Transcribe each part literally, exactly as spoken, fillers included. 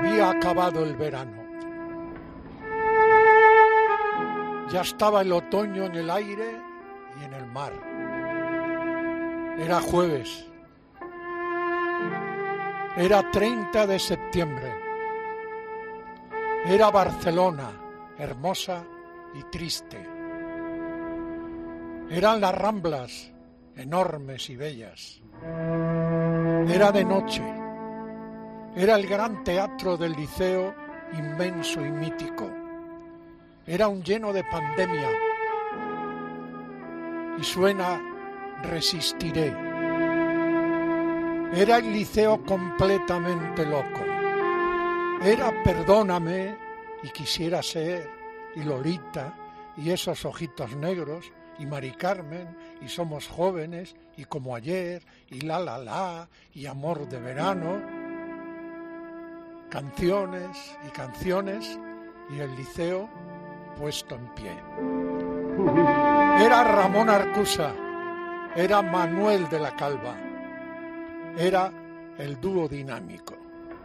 Había acabado el verano. Ya estaba el otoño en el aire y en el mar. Era jueves. Era treinta de septiembre. Era Barcelona, hermosa y triste. Eran las Ramblas, enormes y bellas. Era de noche. Era el gran teatro del Liceo, inmenso y mítico. Era un lleno de pandemia. Y suena Resistiré. Era el Liceo completamente loco. Era Perdóname y Quisiera Ser, y Lolita, y Esos Ojitos Negros, y Mari Carmen, y Somos Jóvenes, y Como Ayer, y La La La, y Amor de Verano. Canciones y canciones, y el Liceo puesto en pie. Era Ramón Arcusa, era Manuel de la Calva, era el dúo dinámico,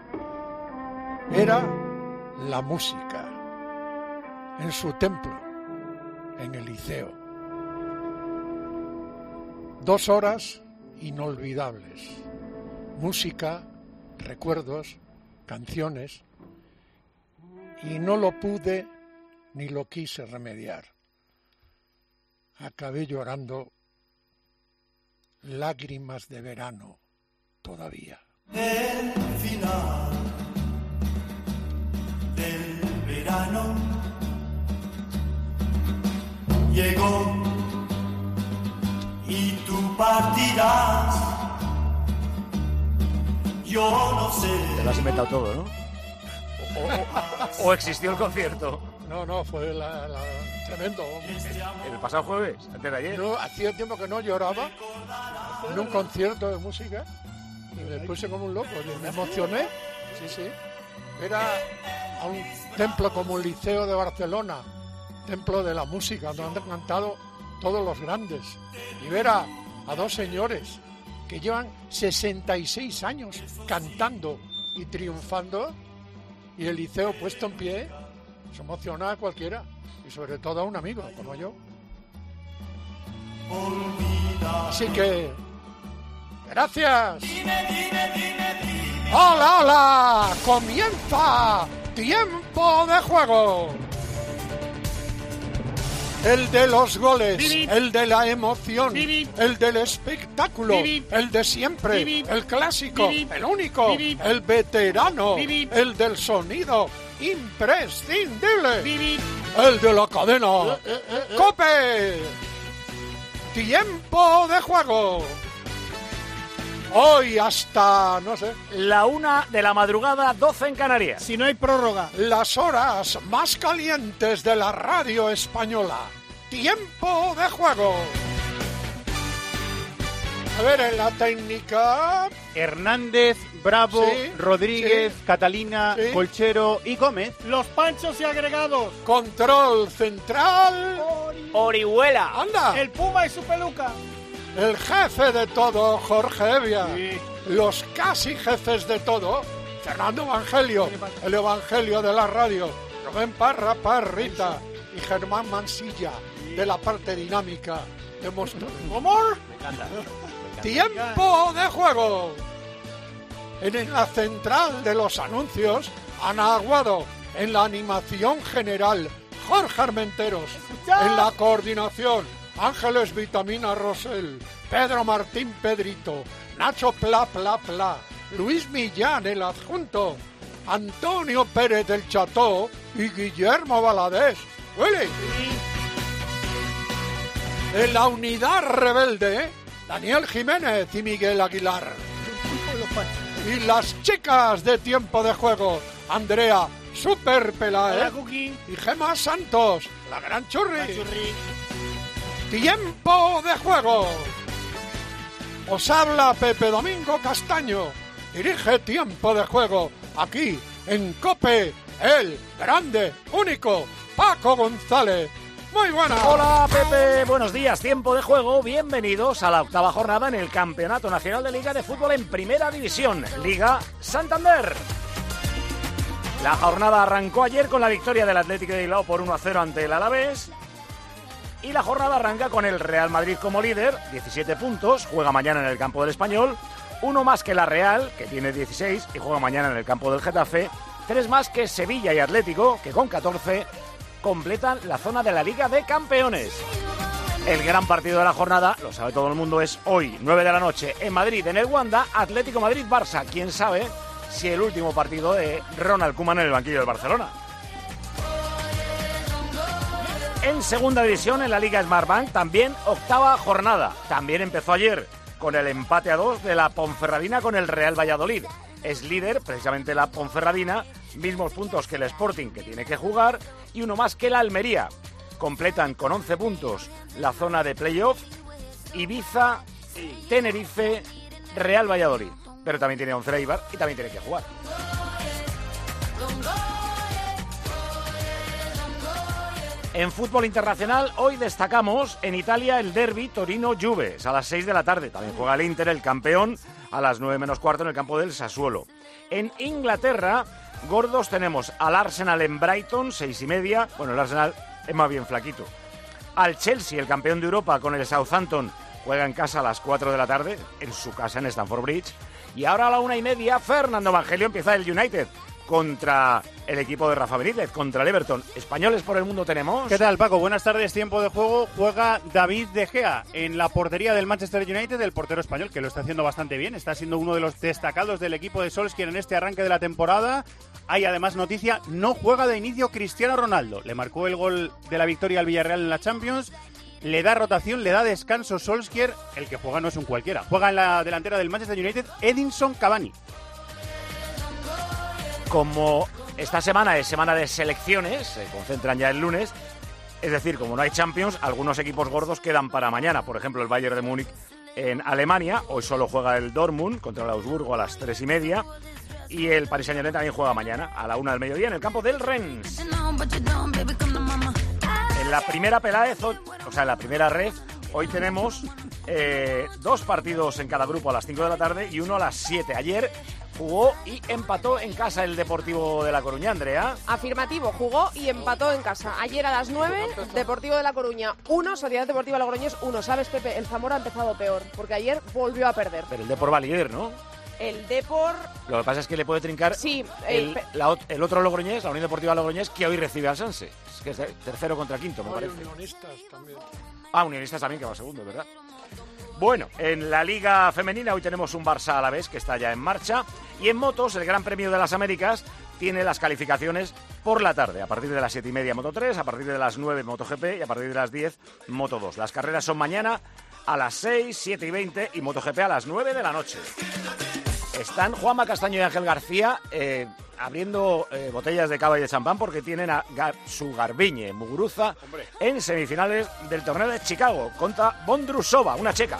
era la música en su templo, en el Liceo. Dos horas inolvidables, música, recuerdos, canciones, y no lo pude ni lo quise remediar. Acabé llorando lágrimas de verano todavía. El final del verano llegó y tú partirás. Yo no sé. Te lo has inventado todo, ¿no? O, o, o existió el concierto. No, no, fue la, la, tremendo. ¿El pasado jueves? ¿Antes de ayer? No, hacía tiempo que no lloraba en un concierto de música y me puse como un loco. Me emocioné. Sí, sí. Era a un templo como el Liceo de Barcelona, templo de la música, donde han cantado todos los grandes. Y ver a, a dos señores que llevan sesenta y seis años cantando y triunfando, y el Liceo puesto en pie, se emociona a cualquiera, y sobre todo a un amigo como yo. Así que, gracias. ¡Hola, hola! ¡Comienza Tiempo de Juego! El de los goles, Vivi. El de la emoción, Vivi. El del espectáculo, Vivi. El de siempre, Vivi. El clásico, Vivi. El único, Vivi. El veterano, Vivi. El del sonido imprescindible, Vivi. El de la cadena, eh, eh, eh. ¡Cope! Tiempo de Juego. Hoy hasta, no sé... La una de la madrugada, doce en Canarias. Si no hay prórroga. Las horas más calientes de la radio española. Tiempo de Juego. A ver, en la técnica... Hernández, Bravo, sí, Rodríguez, sí, Catalina, sí. Colchero y Gómez. Los panchos y agregados. Control central... Ori... Orihuela. ¡Anda! El Puma y su peluca. El jefe de todo, Jorge Evia. Sí. Los casi jefes de todo, Fernando Evangelio, el Evangelio de la radio. Rubén Parra, Parrita. Y Germán Mansilla, de la parte dinámica de Monstruo. ¿Cómo? Me encanta. Me encanta. ¡Tiempo de Juego! En la central de los anuncios, Ana Aguado. En la animación general, Jorge Armenteros. En la coordinación, Ángeles Vitamina Rosell, Pedro Martín Pedrito, Nacho Pla Pla Pla, Luis Millán el adjunto, Antonio Pérez del Cható y Guillermo Valadez. ¡Willy! En la unidad rebelde, Daniel Jiménez y Miguel Aguilar. Y las chicas de Tiempo de Juego, Andrea Super Peláez y Gemma Santos, la gran churri. La churri. Tiempo de Juego. Os habla Pepe Domingo Castaño. Dirige Tiempo de Juego aquí en COPE, el grande, único Paco González. Muy buenas. Hola Pepe, buenos días. Tiempo de Juego. Bienvenidos a la octava jornada en el Campeonato Nacional de Liga de Fútbol en Primera División, Liga Santander. La jornada arrancó ayer con la victoria del Athletic de Bilbao por uno a cero ante el Alavés. Y la jornada arranca con el Real Madrid como líder, diecisiete puntos, juega mañana en el campo del Español. Uno más que la Real, que tiene dieciséis, y juega mañana en el campo del Getafe. Tres más que Sevilla y Atlético, que con catorce completan la zona de la Liga de Campeones. El gran partido de la jornada, lo sabe todo el mundo, es hoy, nueve de la noche, en Madrid, en el Wanda, Atlético Madrid-Barça. ¿Quién sabe si el último partido de Ronald Koeman en el banquillo del Barcelona? En segunda división, en la Liga Smartbank, también octava jornada. También empezó ayer con el empate a dos de la Ponferradina con el Real Valladolid. Es líder, precisamente la Ponferradina, mismos puntos que el Sporting, que tiene que jugar, y uno más que la Almería. Completan con once puntos la zona de playoff Ibiza, Tenerife, Real Valladolid. Pero también tiene once Eibar y también tiene que jugar. En fútbol internacional, hoy destacamos en Italia el derbi Torino-Juve. Es a las seis de la tarde. También juega el Inter, el campeón, a las nueve menos cuarto en el campo del Sassuolo. En Inglaterra, gordos, tenemos al Arsenal en Brighton, seis y media. Bueno, el Arsenal es más bien flaquito. Al Chelsea, el campeón de Europa, con el Southampton, juega en casa a las cuatro de la tarde, en su casa en Stamford Bridge. Y ahora a la una y media, Fernando Evangelio, empieza el United contra el equipo de Rafa Benítez, contra el Everton. Españoles por el mundo tenemos. ¿Qué tal, Paco? Buenas tardes. Tiempo de juego. Juega David De Gea en la portería del Manchester United, el portero español, que lo está haciendo bastante bien. Está siendo uno de los destacados del equipo de Solskjaer en este arranque de la temporada. Hay además noticia, no juega de inicio Cristiano Ronaldo. Le marcó el gol de la victoria al Villarreal en la Champions. Le da rotación, le da descanso Solskjaer. El que juega no es un cualquiera. Juega en la delantera del Manchester United Edinson Cavani. Como esta semana es semana de selecciones, se concentran ya el lunes, es decir, como no hay Champions, algunos equipos gordos quedan para mañana. Por ejemplo, el Bayern de Múnich en Alemania, hoy solo juega el Dortmund contra el Augsburgo a las tres y media, y el Paris Saint-Germain también juega mañana a la una del mediodía en el campo del Rennes. En la primera Peláez, o sea, en la primera red, hoy tenemos eh, dos partidos en cada grupo a las cinco de la tarde y uno a las siete. Ayer jugó y empató en casa el Deportivo de La Coruña, Andrea. Afirmativo, jugó y empató en casa. Ayer a las nueve, Deportivo de La Coruña uno, Sociedad Deportiva Logroñés uno. ¿Sabes, Pepe? El Zamora ha empezado peor, porque ayer volvió a perder. Pero el Depor va líder, ¿no? El Depor... Lo que pasa es que le puede trincar sí, el, el, la, el otro Logroñés, la Unión Deportiva Logroñés, que hoy recibe al Sanse. Es que es tercero contra quinto, me Hay parece. Unionistas también. Ah, Unionistas también, que va segundo, ¿verdad? Bueno, en la Liga Femenina hoy tenemos un Barça Alavés que está ya en marcha. Y en motos, el Gran Premio de las Américas tiene las calificaciones por la tarde. A partir de las siete y media Moto tres, a partir de las nueve MotoGP y a partir de las diez Moto dos. Las carreras son mañana a las seis, siete y veinte y MotoGP a las nueve de la noche. Están Juanma Castaño y Ángel García eh, abriendo eh, botellas de cava y de champán porque tienen a Gar- su Garbiñe Muguruza en semifinales del torneo de Chicago contra Bondrusova, una checa.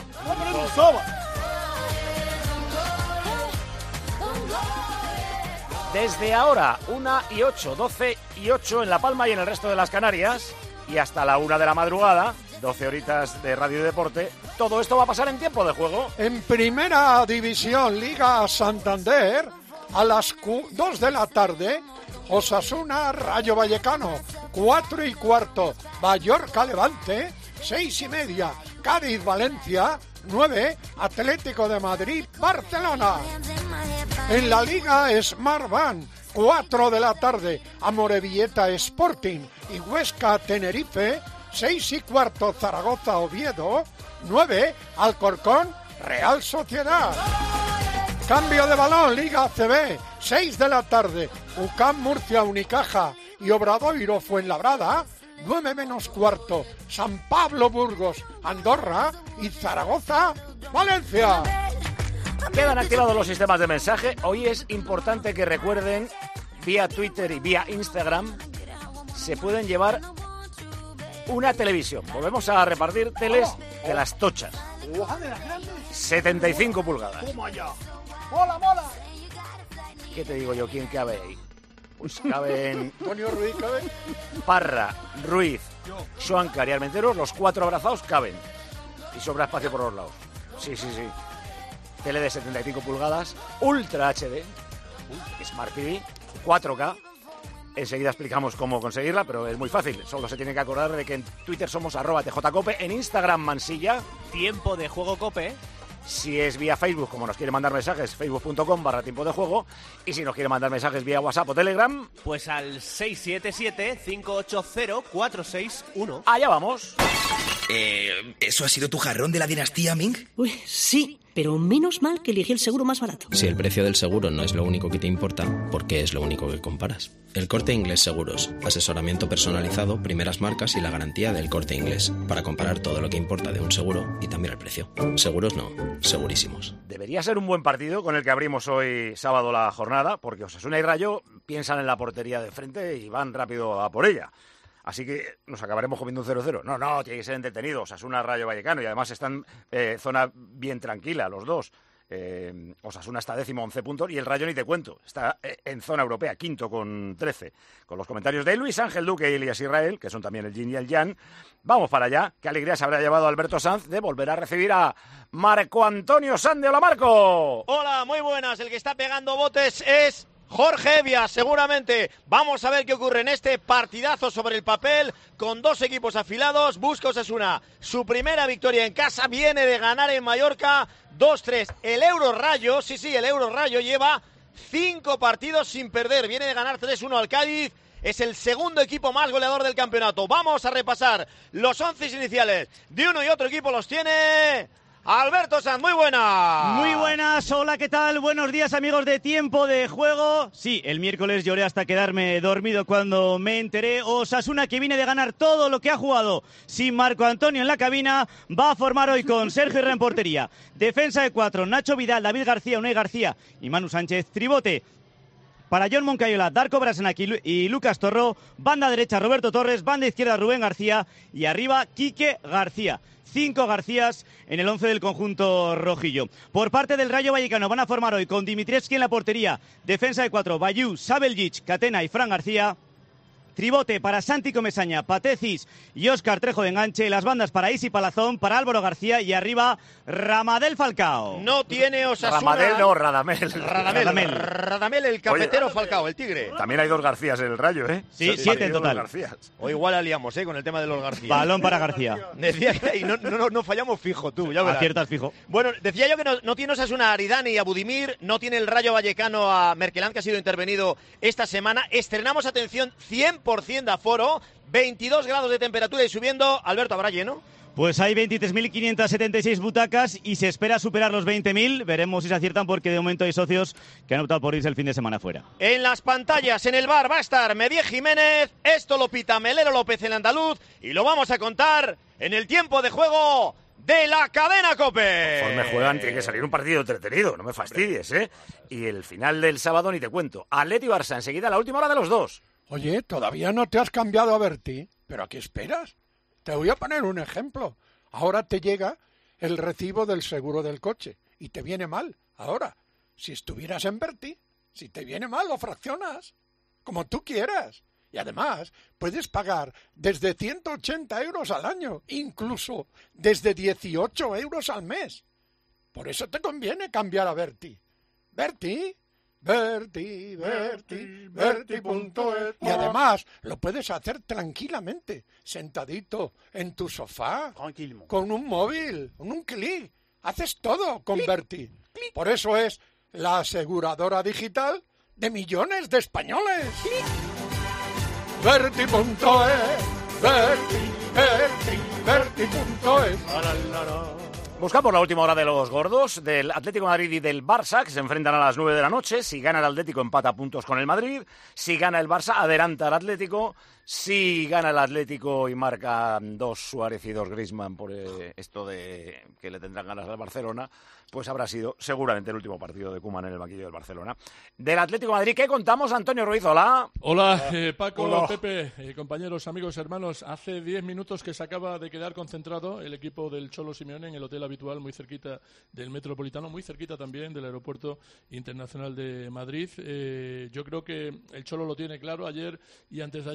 Desde ahora, una y ocho, doce y ocho en La Palma y en el resto de las Canarias, y hasta la una de la madrugada, doce horitas de radio y deporte, todo esto va a pasar en tiempo de juego. En Primera División, Liga Santander, a las dos de la tarde, Osasuna Rayo Vallecano, cuatro y cuarto, Mallorca Levante, seis y media, Cádiz Valencia, nueve, Atlético de Madrid Barcelona. En la Liga Smartbank, cuatro de la tarde, Amorebieta Sporting y Huesca Tenerife, seis y cuarto, Zaragoza Oviedo, nueve, Alcorcón Real Sociedad. Cambio de balón, Liga A C B, seis de la tarde, U C A M Murcia Unicaja y Obradoiro Fuenlabrada, nueve menos cuarto, San Pablo Burgos Andorra y Zaragoza Valencia. Quedan activados los sistemas de mensaje. Hoy es importante que recuerden, vía Twitter y vía Instagram, se pueden llevar una televisión. Volvemos a repartir teles de las tochas. setenta y cinco pulgadas. ¡Mola, mola! ¿Qué te digo yo? ¿Quién cabe ahí? Pues caben Antonio Ruiz, ¿cabe? Parra, Ruiz, Schwankar y Armenteros, los cuatro abrazados caben. Y sobra espacio por los lados. Sí, sí, sí. Tele de setenta y cinco pulgadas, Ultra H D, Smart T V, cuatro K, Enseguida explicamos cómo conseguirla, pero es muy fácil. Solo se tiene que acordar de que en Twitter somos arroba tjcope, en Instagram Mansilla. Tiempo de juego cope. Si es vía Facebook, como nos quiere mandar mensajes, facebook.com barra tiempo de juego. Y si nos quiere mandar mensajes vía WhatsApp o Telegram, pues al seis siete siete, cinco ocho cero, cuatro seis uno. Allá vamos. Eh, ¿Eso ha sido tu jarrón de la dinastía Ming? Uy, sí, pero menos mal que elegí el seguro más barato. Si el precio del seguro no es lo único que te importa, ¿por qué es lo único que comparas? El Corte Inglés Seguros. Asesoramiento personalizado, primeras marcas y la garantía del Corte Inglés. Para comparar todo lo que importa de un seguro y también el precio. Seguros no, segurísimos. Debería ser un buen partido con el que abrimos hoy sábado la jornada, porque Osasuna y Rayo piensan en la portería de frente y van rápido a por ella. Así que nos acabaremos comiendo un cero cero. No, no, tiene que ser entretenido. Osasuna, Rayo Vallecano. Y además están en eh, zona bien tranquila los dos. Eh, Osasuna está décimo, once puntos. Y el Rayo ni te cuento. Está eh, en zona europea, quinto con trece. Con los comentarios de Luis Ángel Duque y Elías Israel, que son también el yin y el yang. Vamos para allá. Qué alegría se habrá llevado Alberto Sanz de volver a recibir a Marco Antonio Sande. Hola, Marco. Hola, muy buenas. El que está pegando botes es Jorge Evia, seguramente. Vamos a ver qué ocurre en este partidazo sobre el papel, con dos equipos afilados. Busca Osasuna su primera victoria en casa, viene de ganar en Mallorca dos tres. El Euro Rayo, sí, sí, el Euro Rayo lleva cinco partidos sin perder, viene de ganar tres uno al Cádiz. Es el segundo equipo más goleador del campeonato. Vamos a repasar los once iniciales de uno y otro equipo. Los tiene Alberto Sanz. Muy buenas. Muy buenas, hola, ¿qué tal? Buenos días, amigos de Tiempo de Juego. Sí, el miércoles lloré hasta quedarme dormido cuando me enteré. Osasuna, que viene de ganar todo lo que ha jugado sin Marco Antonio en la cabina, va a formar hoy con Sergio Herrera en portería. Defensa de cuatro, Nacho Vidal, David García, Unai García y Manu Sánchez. Tribote para John Moncayola, Darko Brassenac y Lucas Torró. Banda derecha, Roberto Torres. Banda izquierda, Rubén García. Y arriba, Quique García. Cinco Garcías en el once del conjunto rojillo. Por parte del Rayo Vallecano van a formar hoy con Dimitrievski en la portería. Defensa de cuatro, Bayú, Sabeljic, Catena y Fran García. Tribote para Santi Comesaña, Patecis y Óscar Trejo de enganche. Las bandas para Isi Palazón, para Álvaro García y arriba Ramadel Falcao. No tiene Osasuna. Ramadel no, Radamel. Radamel, Radamel, Radamel el cafetero. Oye, Falcao, el tigre. También hay dos Garcías en el Rayo, ¿eh? Sí, sí, siete en total. O igual aliamos, ¿eh? Con el tema de los García. Balón para García. Decía que no, no, no fallamos fijo, tú, ya verás. Aciertas fijo. Bueno, decía yo que no, no tiene Osasuna a Aridane y a Budimir, no tiene el Rayo Vallecano a Merkelán, que ha sido intervenido esta semana. Estrenamos, atención, cien por ciento de aforo. veintidós grados de temperatura y subiendo. Alberto, ¿habrá lleno? Pues hay veintitrés mil quinientas setenta y seis butacas y se espera superar los veinte mil. Veremos si se aciertan, porque de momento hay socios que han optado por irse el fin de semana fuera. En las pantallas, en el bar, va a estar Medié Jiménez. Esto lo pita Melero López, el andaluz. Y lo vamos a contar en el tiempo de juego de la cadena COPE. Conforme juegan, tiene que salir un partido entretenido. No me fastidies, ¿eh? Y el final del sábado ni te cuento. Atleti Barça, enseguida la última hora de los dos. Oye, todavía no te has cambiado a Berti, pero ¿a qué esperas? Te voy a poner un ejemplo. Ahora te llega el recibo del seguro del coche y te viene mal. Ahora, si estuvieras en Berti, si te viene mal, lo fraccionas, como tú quieras. Y además, puedes pagar desde ciento ochenta euros al año, incluso desde dieciocho euros al mes. Por eso te conviene cambiar a Berti. Berti... Berti, Berti, Berti punto es. Y además lo puedes hacer tranquilamente, sentadito en tu sofá, con un móvil, con un clic. Haces todo con Berti. Por eso es la aseguradora digital de millones de españoles. Berti punto es, Berti, Berti, Berti punto es. Buscamos la última hora de los gordos, del Atlético de Madrid y del Barça, que se enfrentan a las nueve de la noche. Si gana el Atlético, empata puntos con el Madrid. Si gana el Barça, adelanta al Atlético. Si gana el Atlético y marca dos Suárez y dos Griezmann por eh, esto de que le tendrán ganas al Barcelona, pues habrá sido seguramente el último partido de Koeman en el banquillo del Barcelona. Del Atlético de Madrid, ¿qué contamos? Antonio Ruiz, hola. Hola, eh, Paco, hola. Pepe, eh, compañeros, amigos, hermanos. Hace diez minutos que se acaba de quedar concentrado el equipo del Cholo Simeone en el hotel habitual, muy cerquita del Metropolitano, muy cerquita también del Aeropuerto Internacional de Madrid. Eh, yo creo que el Cholo lo tiene claro. Ayer y antes de ayer no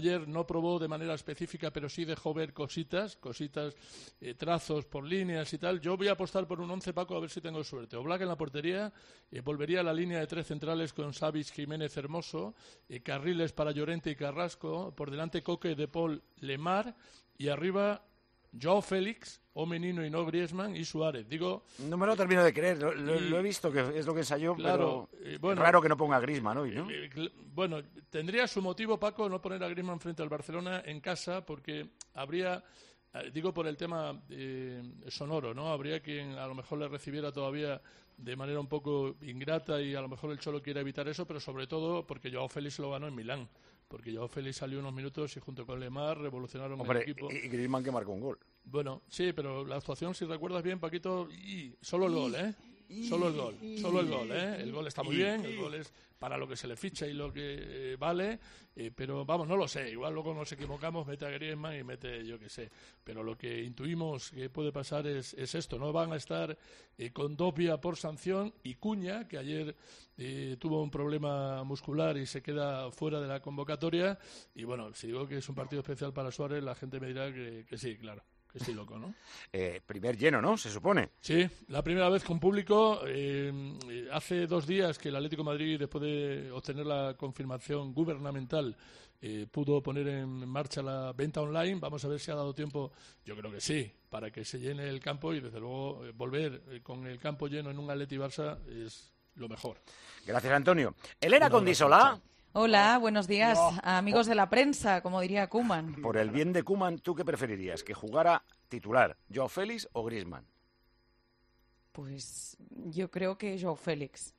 no probó de manera específica, pero sí dejó ver cositas, cositas, eh, trazos por líneas y tal. Yo voy a apostar por un once, Paco, a ver si tengo suerte. Oblak en la portería, eh, volvería a la línea de tres centrales con Savic, Jiménez, Hermoso, eh, carriles para Llorente y Carrasco, por delante Coque, De Paul, Lemar, y arriba Joao Félix, o Menino y no Griezmann, y Suárez. Digo, no me lo termino de creer, lo, lo, lo he visto, que es lo que ensayó, claro, pero eh, bueno, es raro que no ponga a Griezmann hoy, ¿no? Eh, eh, bueno, tendría su motivo, Paco, no poner a Griezmann frente al Barcelona en casa, porque habría, eh, digo por el tema eh, sonoro, ¿no? Habría quien a lo mejor le recibiera todavía de manera un poco ingrata y a lo mejor el Cholo quiere evitar eso, pero sobre todo porque Joao Félix lo ganó en Milán. Porque Joao Félix salió unos minutos y junto con Lemar revolucionaron Hombre, el equipo. Y Griezmann que marcó un gol. Bueno, sí, pero la actuación, si recuerdas bien, Paquito, y solo el gol, ¿eh? Solo el gol, solo el gol, ¿eh? El gol está muy bien, el gol es para lo que se le ficha y lo que eh, vale, eh, pero vamos, no lo sé, igual luego nos equivocamos, mete a Griezmann y mete yo que sé, pero lo que intuimos que puede pasar es, es esto, no van a estar eh, con Dobia por sanción y Cuña, que ayer eh, tuvo un problema muscular y se queda fuera de la convocatoria, y bueno, si digo que es un partido especial para Suárez, la gente me dirá que, que sí, claro. Estoy loco, ¿no? Eh, primer lleno, ¿no? Se supone. Sí, la primera vez con público. Eh, hace dos días que el Atlético de Madrid, después de obtener la confirmación gubernamental, eh, pudo poner en marcha la venta online. Vamos a ver si ha dado tiempo, yo creo que sí, para que se llene el campo y desde luego eh, volver eh, con el campo lleno en un Atleti Barça es lo mejor. Gracias, Antonio. Elena Condisolá. Hola, buenos días, No. amigos de la prensa, como diría Koeman. Por el bien de Koeman, ¿tú qué preferirías? ¿Que jugara titular, Joao Félix o Griezmann? Pues yo creo que Joao Félix.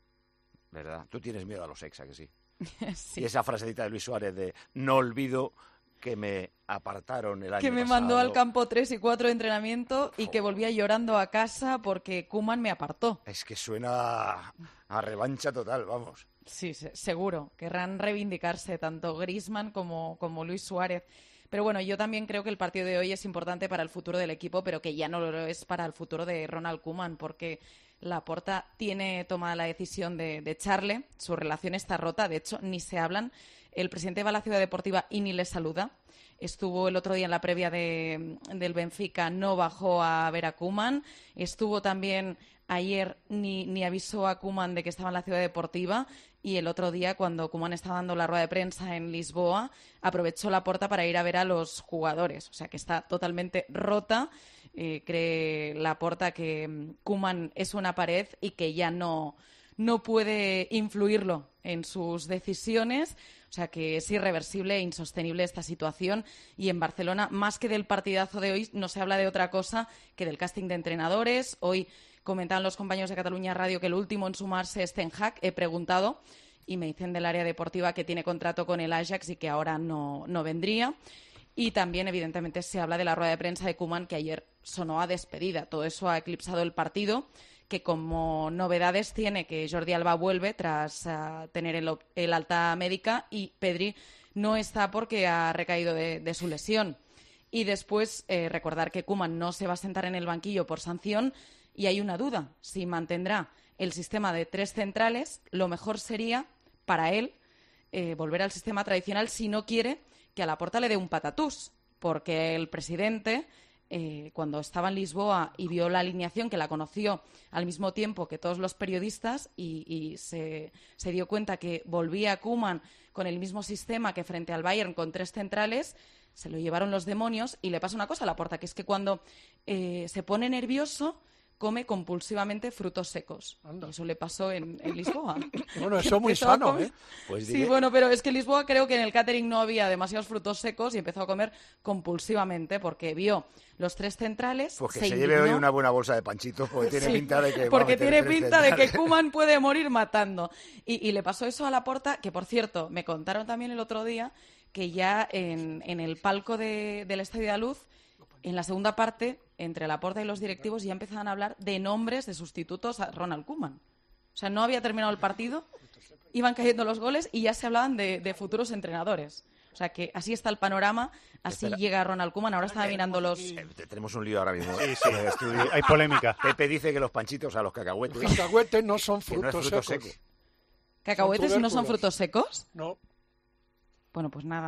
¿Verdad? Tú tienes miedo a los ex, ¿a que sí? Sí. Y esa frasecita de Luis Suárez de no olvido que me apartaron el año Que me pasado. mandó al campo tres y cuatro de entrenamiento y que volvía llorando a casa porque Koeman me apartó. Es que suena a revancha total, vamos. Sí, se- seguro. Querrán reivindicarse tanto Griezmann como, como Luis Suárez. Pero bueno, yo también creo que el partido de hoy es importante para el futuro del equipo, pero que ya no lo es para el futuro de Ronald Koeman, porque Laporta tiene tomada la decisión de, de echarle. Su relación está rota, de hecho, ni se hablan. El presidente va a la Ciudad Deportiva y ni le saluda. Estuvo el otro día en la previa de, del Benfica, no bajó a ver a Koeman. Estuvo también ayer, ni, ni avisó a Koeman de que estaba en la Ciudad Deportiva. Y el otro día, cuando Koeman estaba dando la rueda de prensa en Lisboa, aprovechó Laporta para ir a ver a los jugadores. O sea, que está totalmente rota. Eh, cree Laporta que mm, Koeman es una pared y que ya no, no puede influirlo en sus decisiones. O sea, que es irreversible e insostenible esta situación. Y en Barcelona, más que del partidazo de hoy, no se habla de otra cosa que del casting de entrenadores. Hoy comentaban los compañeros de Cataluña Radio que el último en sumarse es Ten Hag. He preguntado y me dicen del área deportiva que tiene contrato con el Ajax y que ahora no, no vendría. Y también, evidentemente, se habla de la rueda de prensa de Koeman, que ayer sonó a despedida. Todo eso ha eclipsado el partido, que como novedades tiene que Jordi Alba vuelve tras uh, tener el, el alta médica y Pedri no está porque ha recaído de, de su lesión. Y después, eh, recordar que Koeman no se va a sentar en el banquillo por sanción y hay una duda. Si mantendrá el sistema de tres centrales, lo mejor sería para él eh, volver al sistema tradicional si no quiere que a Laporta le dé un patatús, porque el presidente, eh, cuando estaba en Lisboa y vio la alineación, que la conoció al mismo tiempo que todos los periodistas, y, y se, se dio cuenta que volvía Koeman con el mismo sistema que frente al Bayern con tres centrales, se lo llevaron los demonios. Y le pasa una cosa a Laporta, que es que cuando eh, se pone nervioso, come compulsivamente frutos secos. Y eso le pasó en, en Lisboa. Bueno, eso es muy Empezó a sano, comer- ¿eh? Pues sí, diré- bueno, pero es que en Lisboa creo que en el catering no había demasiados frutos secos y empezó a comer compulsivamente porque vio los tres centrales. Pues que se se, lleve hoy indignó. una buena bolsa de panchitos porque tiene Sí, pinta de que va a porque meter tiene tres pinta de que centrales. Koeman puede morir matando. Y, y le pasó eso a Laporta, que por cierto, me contaron también el otro día que ya en, en el palco de- del Estadio de la Luz, en la segunda parte, entre Laporta y los directivos, ya empezaban a hablar de nombres de sustitutos a Ronald Koeman. O sea, no había terminado el partido, iban cayendo los goles y ya se hablaban de, de futuros entrenadores. O sea, que así está el panorama, así Espera. llega Ronald Koeman. Ahora estaba mirando los... Eh, te- Tenemos un lío ahora mismo. Sí, sí, en el estudio. hay polémica. Pepe dice que los panchitos, o sea, los cacahuetes... Los cacahuetes no son que no es frutos fruto secos. seco. ¿Cacahuetes Son no son tubérculos. frutos secos? No. Bueno, pues nada.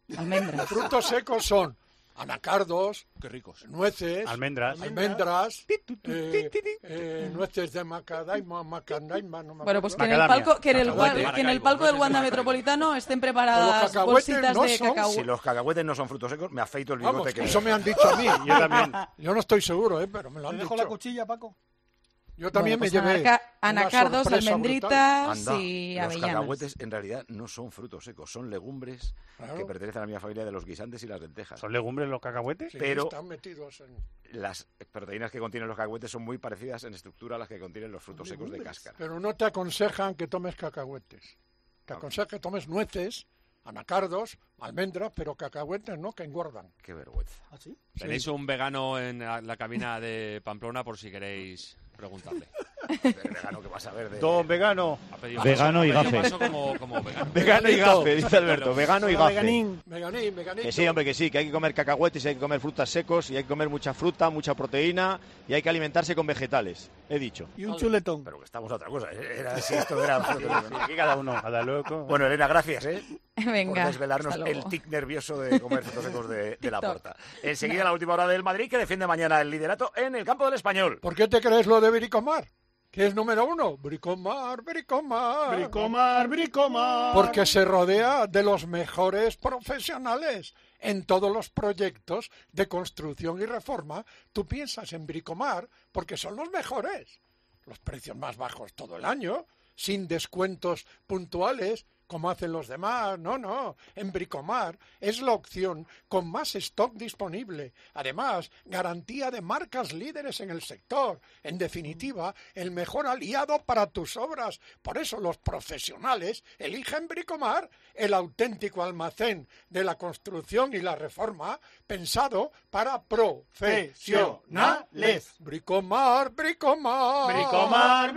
Almendras. Frutos secos son anacardos, qué ricos, nueces, almendras, almendras, eh, eh, nueces de macadaima, macadaima, no me Bueno, pues que en acuerdo. el palco, que en el, Cacahuete. que en el palco del Wanda Metropolitano estén preparadas Los cacahuetes bolsitas no de son- cacao. Si los cacahuetes no son frutos secos, me afeito el bigote Vamos, que eso me han dicho a mí. Yo también. Yo no estoy seguro, ¿eh? Pero me lo han ¿Te dejo dicho. la cuchilla, Paco? Yo también Bueno, pues me llevé anaca- una anacardos, sorpresa almendritas Anda, y los avellanas. cacahuetes en realidad no son frutos secos, son legumbres Claro. que pertenecen a la misma familia de los guisantes y las lentejas. ¿Son legumbres los cacahuetes? Sí, pero- están metidos en... Las proteínas que contienen los cacahuetes son muy parecidas en estructura a las que contienen los frutos secos de cáscara. Pero no te aconsejan que tomes cacahuetes. Te aconsejan que tomes nueces, anacardos, almendras, pero cacahuetes no, que engordan. Qué vergüenza. ¿Ah, sí? Tenéis un vegano en la, la cabina de Pamplona por si queréis preguntarle. El vegano que vas a ver de... Don vegano. Ha pedido Vegano paso- y ha pedido gafe. paso como, como vegano. Vegano y gafe, dice Alberto. Vegano y Hola, gafe. veganín. Meganín, meganín. Que sí, hombre, que sí, que hay que comer cacahuetes y hay que comer frutas secos y hay que comer mucha fruta, mucha proteína y hay que alimentarse con vegetales, he dicho. Y un chuletón. Pero que estamos a otra cosa. ¿eh? Era así, esto era... Aquí cada uno, cada loco. Bueno, Elena, gracias, ¿eh? Por Venga, desvelarnos hasta luego. el tic nervioso de comer frutos secos de, de la TikTok. Porta. Enseguida la última hora del Madrid, que defiende mañana el liderato en el campo del Español. ¿Por qué te crees lo de Bricomar? ¿Que es número uno? Bricomar, Bricomar. Bricomar, bricomar. Porque se rodea de los mejores profesionales. En todos los proyectos de construcción y reforma, tú piensas en Bricomar porque son los mejores. Los precios más bajos todo el año, sin descuentos puntuales, como hacen los demás. No, no. En Bricomar es la opción con más stock disponible. Además, garantía de marcas líderes en el sector. En definitiva, el mejor aliado para tus obras. Por eso los profesionales eligen Bricomar, el auténtico almacén de la construcción y la reforma, pensado para profesionales. Bricomar, Bricomar. Bricomar,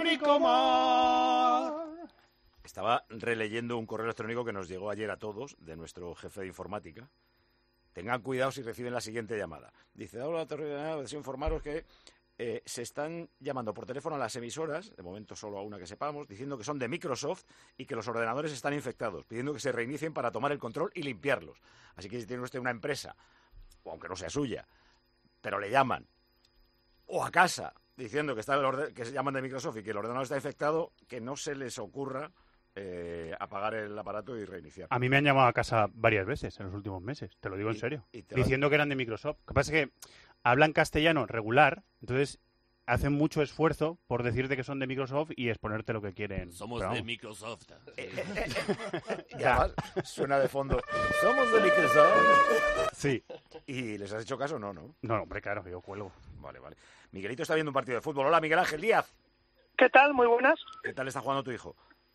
bricomar. Estaba releyendo un correo electrónico que nos llegó ayer a todos de nuestro jefe de informática. Tengan cuidado si reciben la siguiente llamada. Dice, hola, deseo informaros que eh, se están llamando por teléfono a las emisoras, de momento solo a una que sepamos, diciendo que son de Microsoft y que los ordenadores están infectados, pidiendo que se reinicien para tomar el control y limpiarlos. Así que si tiene usted una empresa, o aunque no sea suya, pero le llaman, o a casa, diciendo que, está el orde- que se llaman de Microsoft y que el ordenador está infectado, que no se les ocurra eh, apagar el aparato y reiniciar. A mí me han llamado a casa varias veces en los últimos meses, te lo digo en Y- serio, y te va- diciendo que eran de Microsoft. Lo que pasa es que hablan castellano regular, entonces hacen mucho esfuerzo por decirte que son de Microsoft y exponerte lo que quieren. Somos Pero de vamos. Microsoft. Y además suena de fondo, somos de Microsoft. Sí. ¿Y les has hecho caso? No, no. No, hombre, claro, yo cuelgo. Vale, vale. Miguelito está viendo un partido de fútbol. Hola, Miguel Ángel Díaz. ¿Qué tal? Muy buenas. ¿Qué tal está jugando tu hijo?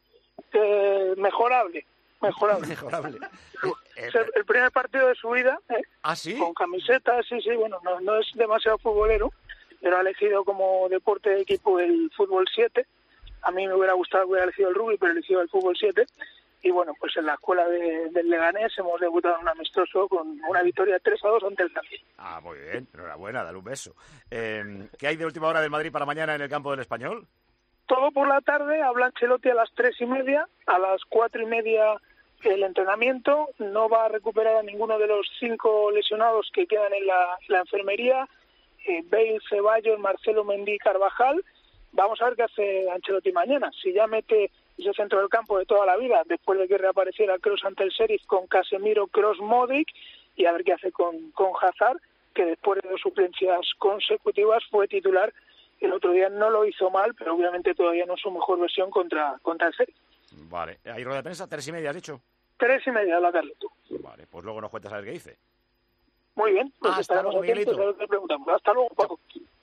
Eh, mejorable, mejorable. Mejorable. Es el, el primer partido de su vida, ¿eh? ¿Ah, sí? Con camiseta, sí, sí, bueno, no, no es demasiado futbolero, pero ha elegido como deporte de equipo el fútbol siete. A mí me hubiera gustado que hubiera elegido el rugby, pero he elegido el fútbol siete. Y bueno, pues en la escuela de, del Leganés hemos debutado en un amistoso con una victoria tres a dos ante el Tandil. Ah, muy bien. Enhorabuena, dale un beso. Eh, ¿Qué hay de última hora del Madrid para mañana en el campo del Español? Todo por la tarde, habla Ancelotti a las tres y media, a las cuatro y media el entrenamiento, no va a recuperar a ninguno de los cinco lesionados que quedan en la, la enfermería, eh, Bale, Ceballos, Marcelo, Mendy, Carvajal. Vamos a ver qué hace Ancelotti mañana, si ya mete ese centro del campo de toda la vida, después de que reapareciera Kroos ante el Sheriff con Casemiro, Kroos, Modric, y a ver qué hace con, con Hazard, que después de dos suplencias consecutivas fue titular. El otro día no lo hizo mal, pero obviamente todavía no es su mejor versión contra, contra el Sheriff. Vale. ¿Hay rueda de prensa? ¿Tres y media has dicho? Tres y media de la tarde, tú. Vale, pues luego nos cuentas a ver qué dice. Muy bien, pues Hasta estaremos luego, atentos Miguelito. a lo que preguntamos. Hasta luego, Paco.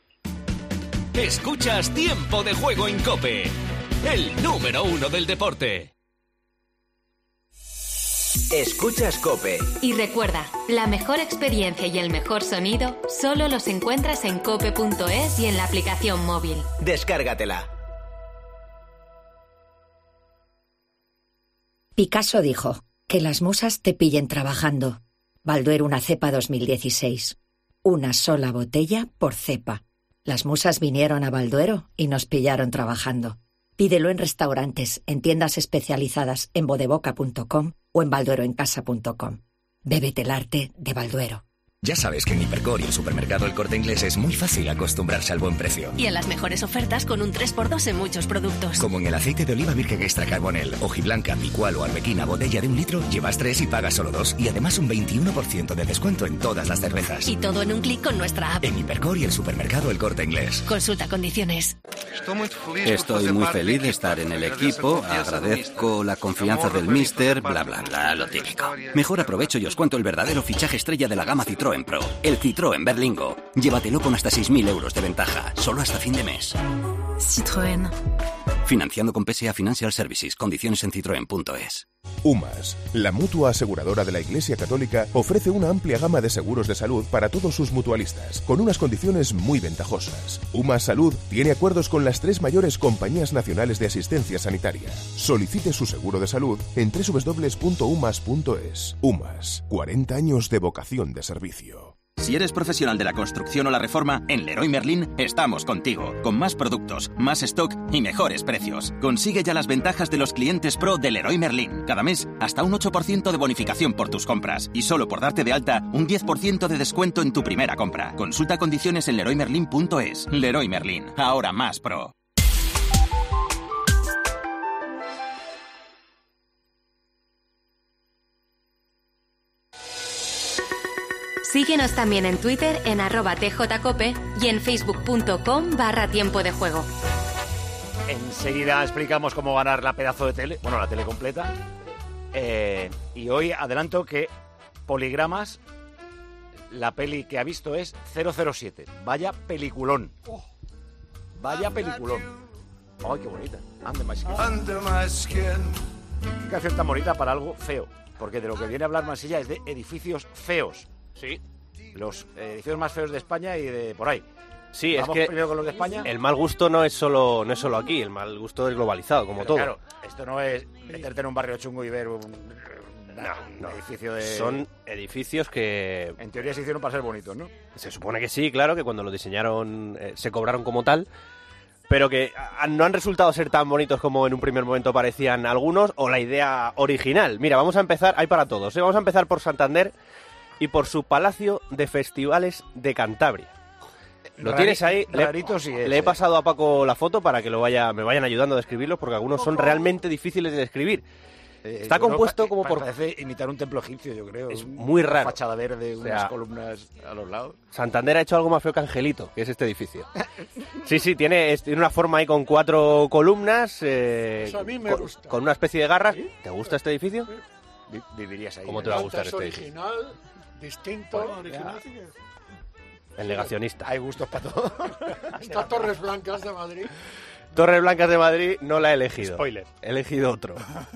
Escuchas Tiempo de Juego en COPE, el número uno del deporte. Escuchas COPE. Y recuerda, la mejor experiencia y el mejor sonido solo los encuentras en cope punto es y en la aplicación móvil. Descárgatela. Picasso dijo, que las musas te pillen trabajando. Balduero una cepa dos mil dieciséis. Una sola botella por cepa. Las musas vinieron a Balduero y nos pillaron trabajando. Pídelo en restaurantes, en tiendas especializadas en bodeboca punto com o en baldueroencasa punto com. Bébete el arte de Balduero. Ya sabes que en Hipercor y el supermercado El Corte Inglés es muy fácil acostumbrarse al buen precio. Y a las mejores ofertas con un tres por dos en muchos productos. Como en el aceite de oliva virgen extra carbonel, hojiblanca, picual o arbequina botella de un litro, llevas tres y pagas solo dos. Y además un veintiuno por ciento de descuento en todas las cervezas. Y todo en un clic con nuestra app. En Hipercor y el supermercado El Corte Inglés. Consulta condiciones. Estoy muy feliz de estar en el equipo, agradezco la confianza del míster, bla bla bla, lo típico. Mejor aprovecho y os cuento el verdadero fichaje estrella de la gama Citroën Pro, el Citroën Berlingo. Llévatelo con hasta seis mil euros de ventaja, solo hasta fin de mes. Citroën. Financiando con P S A Financial Services, condiciones en citroen punto es. UMAS, la mutua aseguradora de la Iglesia Católica, ofrece una amplia gama de seguros de salud para todos sus mutualistas, con unas condiciones muy ventajosas. UMAS Salud tiene acuerdos con las tres mayores compañías nacionales de asistencia sanitaria. Solicite su seguro de salud en doble u doble u doble u punto umas punto es. UMAS, cuarenta años de vocación de servicio. Si eres profesional de la construcción o la reforma, en Leroy Merlin estamos contigo, con más productos, más stock y mejores precios. Consigue ya las ventajas de los clientes pro de Leroy Merlin. Cada mes, hasta un ocho por ciento de bonificación por tus compras. Y solo por darte de alta, un diez por ciento de descuento en tu primera compra. Consulta condiciones en leroy merlin punto es. Leroy Merlin, ahora más pro. Síguenos también en Twitter en arroba tjcope y en facebook.com barra tiempo de juego. Enseguida explicamos cómo ganar la pedazo de tele, bueno, la tele completa. Eh, y hoy adelanto que Poligramas, la peli que ha visto es cero cero siete. Vaya peliculón. Vaya peliculón. Ay, qué bonita. Ande my skin. Qué canción tan bonita para algo feo. Porque de lo que viene a hablar Mansilla es de edificios feos. Sí. Los edificios más feos de España y de por ahí. Sí, Vamos es que primero con los de España. El mal gusto no es solo no es solo aquí, el mal gusto es globalizado, como Pero todo. Claro, esto no es meterte en un barrio chungo y ver un, no, un no. edificio de... Son edificios que... En teoría se hicieron para ser bonitos, ¿no? Se supone que sí, claro, que cuando lo diseñaron eh, se cobraron como tal, pero que a, no han resultado ser tan bonitos como en un primer momento parecían algunos, o la idea original. Mira, vamos a empezar, hay para todos, ¿eh? Vamos a empezar por Santander y por su Palacio de Festivales de Cantabria. Lo Rari, tienes ahí. Rarito le, sí es, le he eh. pasado a Paco la foto para que lo vaya, me vayan ayudando a describirlos, porque algunos son realmente difíciles de describir. Eh, Está yo compuesto creo, como pa- por... Parece imitar un templo egipcio, yo creo. Es Un- muy raro. Una fachada verde, O unas sea, columnas a los lados. Santander ha hecho algo más feo que Angelito, que es este edificio. Sí, sí, tiene, es- tiene una forma ahí con cuatro columnas, eh, Eso a mí me con, gusta. con una especie de garras. ¿Te gusta este edificio? Vi- Vivirías ahí. ¿Cómo ¿eh? te va a Planta gustar es este edificio? original, distinto. Original, El negacionista. Hay gustos para todo. Está Torres Blancas de Madrid. Torres Blancas de Madrid no la he elegido. Spoiler. He elegido otro.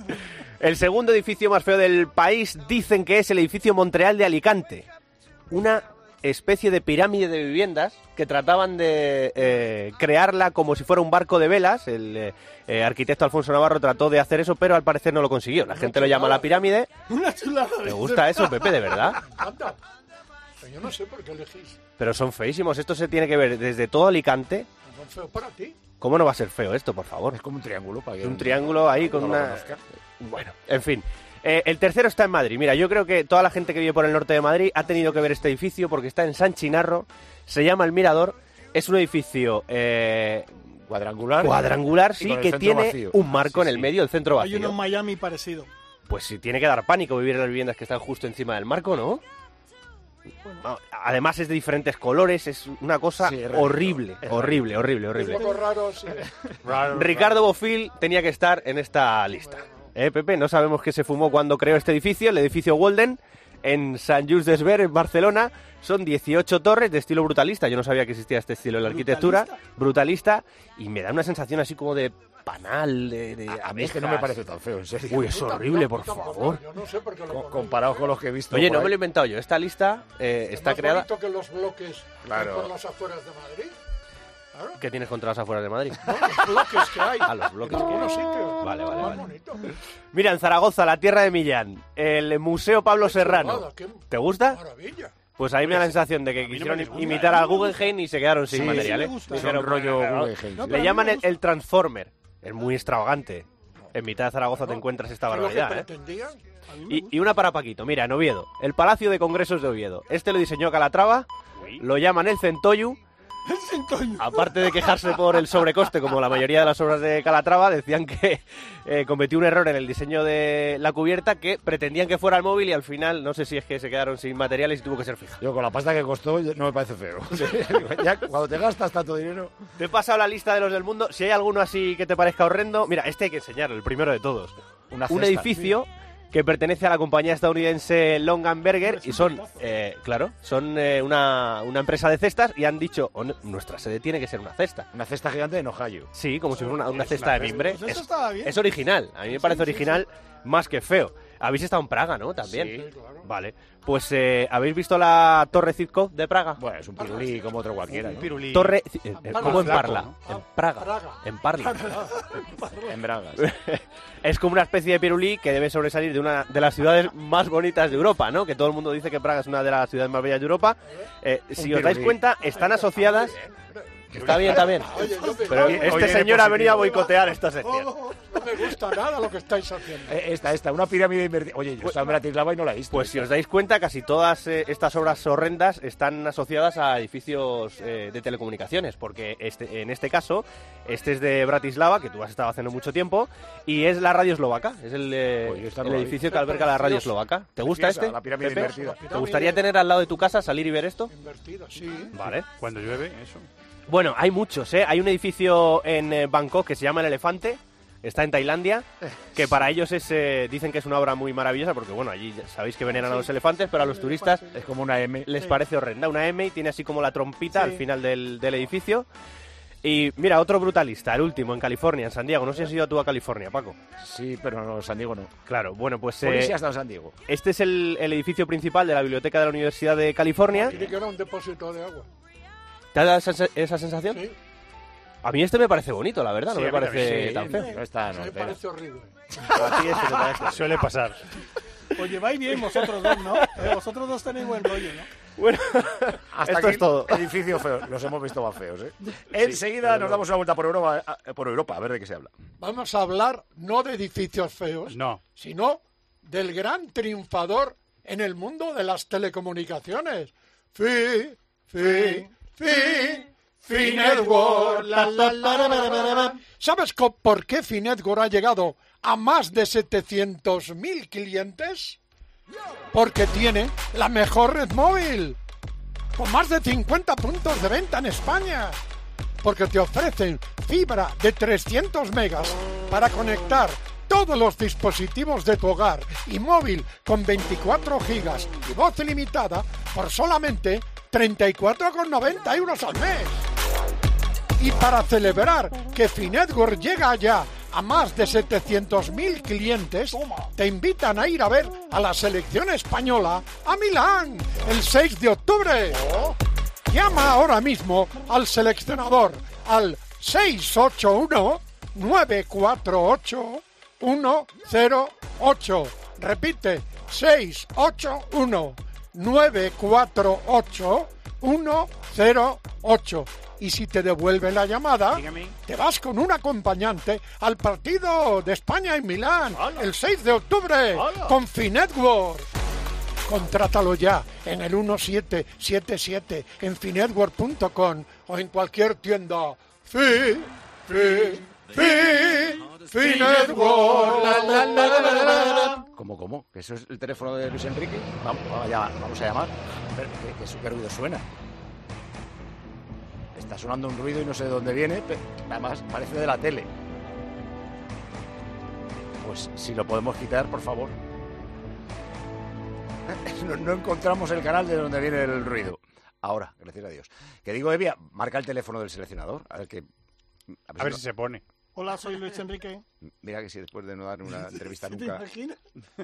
El segundo edificio más feo del país dicen que es el edificio Montreal de Alicante. Una especie de pirámide de viviendas que trataban de eh, crearla como si fuera un barco de velas. El eh, eh, arquitecto Alfonso Navarro trató de hacer eso, pero al parecer no lo consiguió. La gente lo llama la pirámide. Una chulada. ¿Te gusta eso, Pepe, de verdad? Anda. Pero yo no sé por qué elegís. Pero son feísimos. Esto se tiene que ver desde todo Alicante. Son feos para ti. ¿Cómo no va a ser feo esto, por favor? Es como un triángulo. Para que Un triángulo ahí con no lo una... conozca. Bueno, en fin. Eh, el tercero está en Madrid. Mira, yo creo que toda la gente que vive por el norte de Madrid ha tenido que ver este edificio porque está en San Chinarro, se llama El Mirador, es un edificio eh, cuadrangular, cuadrangular y sí, con el que centro tiene vacío. un marco Sí, en el sí. medio, el centro Hay vacío. uno en Miami parecido. Pues sí, tiene que dar pánico vivir en las viviendas que están justo encima del marco, ¿no? No, además es de diferentes colores, es una cosa Sí, es raro. horrible, Es horrible, horrible, Un horrible. poco raro, sí. Ricardo Bofill tenía que estar en esta lista. ¿Eh, Pepe? No sabemos qué se fumó cuando creó este edificio, el edificio Walden, en Sant Just Desvern, en Barcelona. Son dieciocho torres de estilo brutalista. Yo no sabía que existía este estilo en la arquitectura. Brutalista. Y me da una sensación así como de panal, de, de A mí es que no me parece tan feo, en serio. Uy, es horrible, por favor. Yo no sé por qué lo Co- ponéis. comparado con los que he visto. Oye, por no ahí. me lo he inventado yo. Esta lista eh, Es está más creada... bonito que los bloques Claro. por las afueras de Madrid. Claro. ¿Qué tienes contra las afueras de Madrid? No, los bloques que hay. Ah, los bloques en que hay. algunos sitios. Vale, vale, Más vale. bonito. Mira, en Zaragoza, la tierra de Millán, el Museo Pablo Serrano. chulada, qué ¿Te gusta? Maravilla. Pues ahí me da la sensación de que quisieron imitar al Guggenheim y se quedaron sin Sí, material, sí ¿eh? me gusta. Dijeron, Es un rollo "Bueno, Guggenheim, Le sí. Le llaman el, el Transformer. Es muy extravagante. En mitad de Zaragoza te encuentras esta ¿Qué es lo que barbaridad, ¿eh? pretendían? Y, y una para Paquito, mira, en Oviedo, el Palacio de Congresos de Oviedo. Este lo diseñó Calatrava, lo llaman el Centollu. Aparte de quejarse por el sobrecoste, como la mayoría de las obras de Calatrava, decían que eh, cometió un error en el diseño de la cubierta, que pretendían que fuera el móvil y al final, no sé si es que se quedaron sin materiales y tuvo que ser fija. Yo con la pasta que costó no me parece feo. Ya cuando te gastas tanto dinero... Te he pasado la lista de los del mundo. Si hay alguno así que te parezca horrendo, mira, este hay que enseñarlo, el primero de todos. Una un cesta, edificio... Sí. Que pertenece a la compañía estadounidense Long and Berger y son, eh, claro, son eh, una, una empresa de cestas y han dicho, oh, no, nuestra sede tiene que ser una cesta. Una cesta gigante en Ohio. Sí, como si fuera una, una cesta de mimbre. Pues eso es, estaba bien. es original, a mí me parece sí, original sí, sí. más que feo. Habéis estado en Praga, ¿no? También. Sí, claro. Vale. Pues, eh, ¿habéis visto la Torre Zizkov de Praga? Bueno, es un pirulí como otro cualquiera, ¿no? Un pirulí. Torre... Eh, eh, ¿Cómo en Parla? ¿No? En Praga. Praga. En Parla. En Bragas. Es como una especie de pirulí que debe sobresalir de una de las ciudades más bonitas de Europa, ¿no? Que todo el mundo dice que Praga es una de las ciudades más bellas de Europa. Eh, si os dais cuenta, están asociadas... Está bien, está bien. Oye, yo me- Pero Oye, este oye, señor ha venido a positivo. boicotear esta sección. No, no me gusta nada lo que estáis haciendo. Eh, Esta, esta, una pirámide invertida. Oye, yo estaba en Bratislava y no la he visto. Pues si os dais cuenta, casi todas eh, estas obras horrendas están asociadas a edificios eh, de telecomunicaciones, porque este, en este caso, este es de Bratislava, que tú has estado haciendo mucho tiempo, y es la radio eslovaca, es el, eh, Oye, esta no el la he edificio visto. que alberga la radio Precioso. eslovaca. ¿Te gusta Preciosa, este? la pirámide Pepe? invertida. ¿Te gustaría tener al lado de tu casa, salir y ver esto? Invertido, sí. Vale. Cuando llueve, eso. Bueno, hay muchos, ¿eh? Hay un edificio en eh, Bangkok que se llama El Elefante, está en Tailandia, que para ellos es, eh, dicen que es una obra muy maravillosa, porque bueno, allí ya sabéis que veneran a los elefantes, pero a los turistas es como una M. Les Sí. parece horrenda. Una M y tiene así como la trompita Sí. al final del, del edificio. Y mira, otro brutalista, el último, en California, en San Diego. No sé si has ido tú a California, Paco. Sí, pero no, San Diego no. Claro, bueno, pues... Por eh, si has estado en San Diego. este es el, el edificio principal de la Biblioteca de la Universidad de California. Tiene que era un depósito de agua. ¿Te ha dado esa, esa sensación? Sí. A mí este me parece bonito, la verdad, Sí, no a me mí parece también, sí, tan feo. no está, no, Me pero- parece horrible. A ti este te parece. Suele pasar. Os lleváis bien vosotros dos, ¿no? Eh, vosotros dos tenéis buen rollo, ¿no? Bueno, Hasta esto aquí es todo. Edificio feo. Los hemos visto más feos, ¿eh? Enseguida nos damos una vuelta por Europa, eh, por Europa, a ver de qué se habla. Vamos a hablar no de edificios feos, No. sino del gran triunfador en el mundo de las telecomunicaciones. Fi, fi, fi, Fi Network. La, la, la, la, la, la, la. ¿Sabes co- por qué Fi Network ha llegado a más de setecientos mil clientes? Porque tiene la mejor red móvil, con más de cincuenta puntos de venta en España. Porque te ofrecen fibra de trescientos megas para conectar todos los dispositivos de tu hogar y móvil con veinticuatro gigas y voz ilimitada por solamente treinta y cuatro con noventa euros al mes. Y para celebrar que Fi Network llega ya a más de setecientos mil clientes, te invitan a ir a ver a la selección española a Milán el seis de octubre. Llama ahora mismo al seleccionador al seis ocho uno, nueve cuatro ocho, uno cero ocho. Repite, seis ocho uno, nueve cuatro ocho, uno cero ocho. Y si te devuelven la llamada, te vas con un acompañante al partido de España en Milán el seis de octubre con Fi Network. Contrátalo ya en el uno siete siete siete en finetwork punto com o en cualquier tienda. Fi, Fi, Fi, Fi Network. La, la, la, la, la, la, la. ¿Cómo, cómo? ¿Que eso es el teléfono de Luis Enrique? Vamos, vamos a llamar. Vamos a llamar. Pero, ¿qué, qué, qué ruido suena? Está sonando un ruido y no sé de dónde viene, pero además parece de la tele. Pues si lo podemos quitar, por favor. No, no encontramos el canal de donde viene el ruido. Ahora, gracias a Dios. Que digo, Evia, marca el teléfono del seleccionador. A ver, que, a ver, A ver no- si se pone. Hola, soy Luis Enrique. Mira que si después de no dar una entrevista ¿Te nunca... imaginas?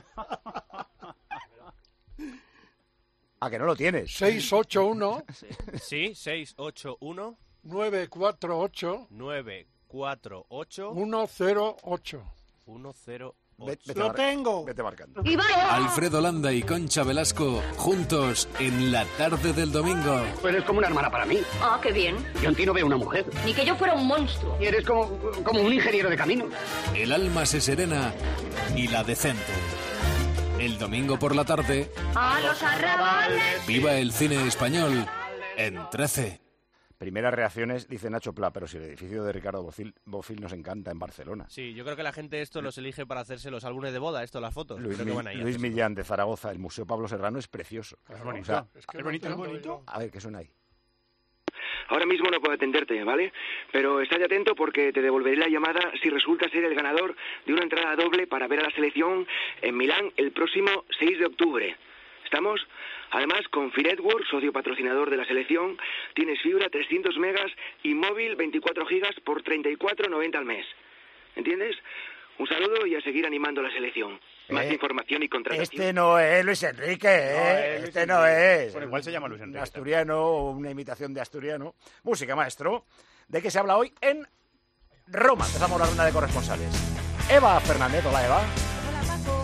Ah, que no lo tienes. seis ocho uno, Sí, seis ocho uno, nueve cuatro ocho, nueve cuatro ocho, uno cero ocho. uno cero Vete, vete Lo mar- tengo. Vete marcando. Alfredo Landa y Concha Velasco juntos en la tarde del domingo. Eres como una hermana para mí. Ah, qué bien. Yo en ti no veo una mujer. Ni que yo fuera un monstruo. Y eres como, como un ingeniero de caminos. El alma se serena y la decente. El domingo por la tarde, ¡A los arrabales! viva el cine español en trece. Primeras reacciones, dice Nacho Pla, pero si el edificio de Ricardo Bofill, Bofill nos encanta en Barcelona. Sí, yo creo que la gente esto los elige para hacerse los álbumes de boda, esto, las fotos. Luis, Creo Mi- que van ahí a Luis hacerse. Millán de Zaragoza, el Museo Pablo Serrano es precioso. Es bonito. O sea, Es que es bonito, es bonito. a ver, ¿qué suena ahí? Ahora mismo no puedo atenderte, ¿vale? Pero estate atento porque te devolveré la llamada si resulta ser el ganador de una entrada doble para ver a la selección en Milán el próximo seis de octubre. ¿Estamos? Además, con Firetwork, socio patrocinador de la selección, tienes fibra trescientos megas y móvil veinticuatro gigas por treinta y cuatro noventa al mes. ¿Entiendes? Un saludo y a seguir animando a la selección. Más Eh, información y contratación. Este no es Luis Enrique, ¿eh? No es Luis este no Enrique. es. Bueno, igual se llama Luis Un Enrique. asturiano o una imitación de asturiano. Música, maestro. ¿De qué se habla hoy en Roma? Empezamos la ronda de corresponsales. Eva Fernández, hola Eva. Hola, Paco.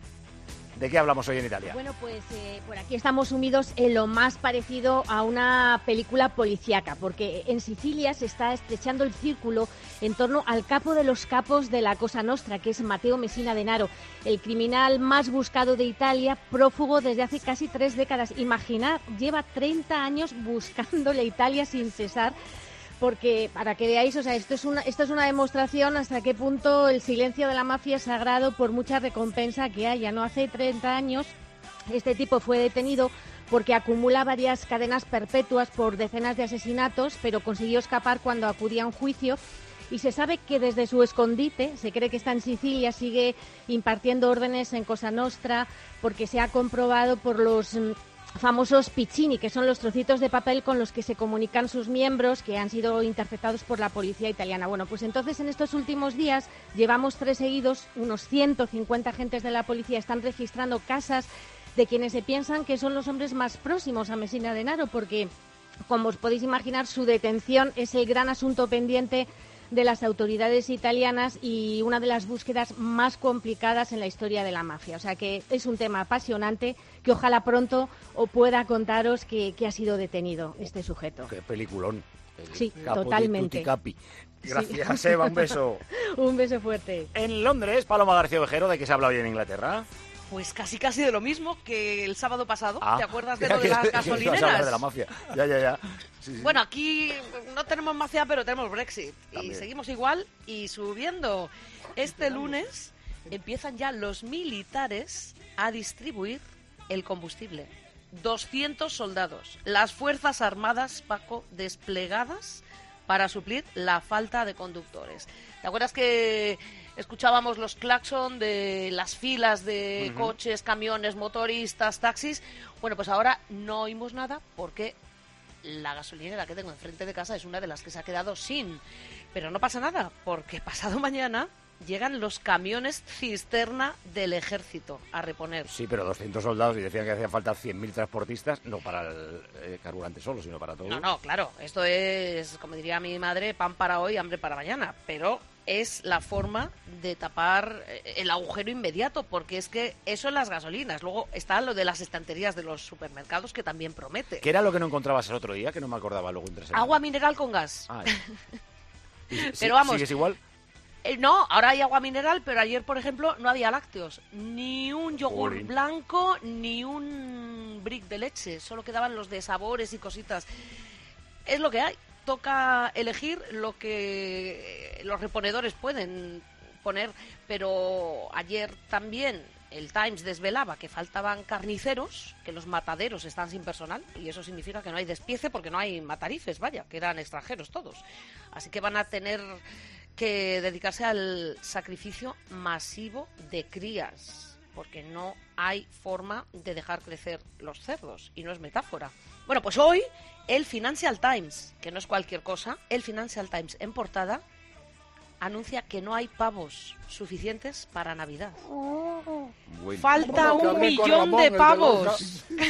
¿De qué hablamos hoy en Italia? Bueno, pues eh, por aquí estamos sumidos en lo más parecido a una película policíaca, porque en Sicilia se está estrechando el círculo en torno al capo de los capos de la Cosa Nostra, que es Matteo Messina Denaro, el criminal más buscado de Italia, prófugo desde hace casi tres décadas. Imaginad, lleva treinta años buscándole Italia sin cesar. Porque, para que veáis, o sea, esto es una esto es una demostración hasta qué punto el silencio de la mafia es sagrado por mucha recompensa que haya. No hace treinta años este tipo fue detenido porque acumula varias cadenas perpetuas por decenas de asesinatos, pero consiguió escapar cuando acudía a un juicio. Y se sabe que desde su escondite, se cree que está en Sicilia, sigue impartiendo órdenes en Cosa Nostra, porque se ha comprobado por los mm, famosos piccini, que son los trocitos de papel con los que se comunican sus miembros, que han sido interceptados por la policía italiana. Bueno, pues entonces en estos últimos días llevamos tres seguidos, unos ciento cincuenta agentes de la policía están registrando casas de quienes se piensan que son los hombres más próximos a Messina Denaro, porque, como os podéis imaginar, su detención es el gran asunto pendiente de las autoridades italianas y una de las búsquedas más complicadas en la historia de la mafia. O sea que es un tema apasionante que ojalá pronto o pueda contaros que, que ha sido detenido este sujeto. Qué peliculón. El Sí, Capo di totalmente. Tutti Capi. Sí. Gracias, Eva, un beso. Un beso fuerte. En Londres, Paloma García Ovejero, ¿de qué se habla hoy en Inglaterra? Pues casi casi de lo mismo que el sábado pasado. Ah. ¿Te acuerdas de lo de las Vas a hablar gasolineras? de la mafia. Ya, ya, ya. Sí, sí. Bueno, aquí no tenemos mafia, pero tenemos Brexit. También. Y seguimos igual y subiendo. Este lunes empiezan ya los militares a distribuir el combustible. doscientos soldados. Las Fuerzas Armadas, Paco, desplegadas para suplir la falta de conductores. ¿Te acuerdas que escuchábamos los claxon de las filas de Ujú. coches, camiones, motoristas, taxis? Bueno, pues ahora no oímos nada porque la gasolinera que tengo enfrente de casa es una de las que se ha quedado sin. Pero no pasa nada, porque pasado mañana llegan los camiones cisterna del ejército a reponer. Sí, pero doscientos soldados y decían que hacían falta cien mil transportistas, no para el eh, carburante solo, sino para todo. No, no, claro, esto es, como diría mi madre, pan para hoy, hambre para mañana, pero es la forma de tapar eh, el agujero inmediato, porque es que eso en las gasolinas. Luego está lo de las estanterías de los supermercados, que también promete. ¿Qué era lo que no encontrabas el otro día? Que no me acordaba luego entre semana. Agua mineral con gas. Ah, ¿Y si- Pero vamos, ¿Sigues igual? Eh, no, ahora hay agua mineral, pero ayer, por ejemplo, no había lácteos. Ni un yogur Jolín. blanco, ni un brick de leche. Solo quedaban los de sabores y cositas. Es lo que hay. Toca elegir lo que los reponedores pueden poner. Pero ayer también el Times desvelaba que faltaban carniceros, que los mataderos están sin personal. Y eso significa que no hay despiece porque no hay matarifes, vaya, que eran extranjeros todos. Así que van a tener que dedicarse al sacrificio masivo de crías, porque no hay forma de dejar crecer los cerdos, y no es metáfora. Bueno, pues hoy el Financial Times, que no es cualquier cosa, el Financial Times en portada anuncia que no hay pavos suficientes para Navidad. Bueno. Falta Bueno, que un hable con millón Ramón, de el de pavos. los-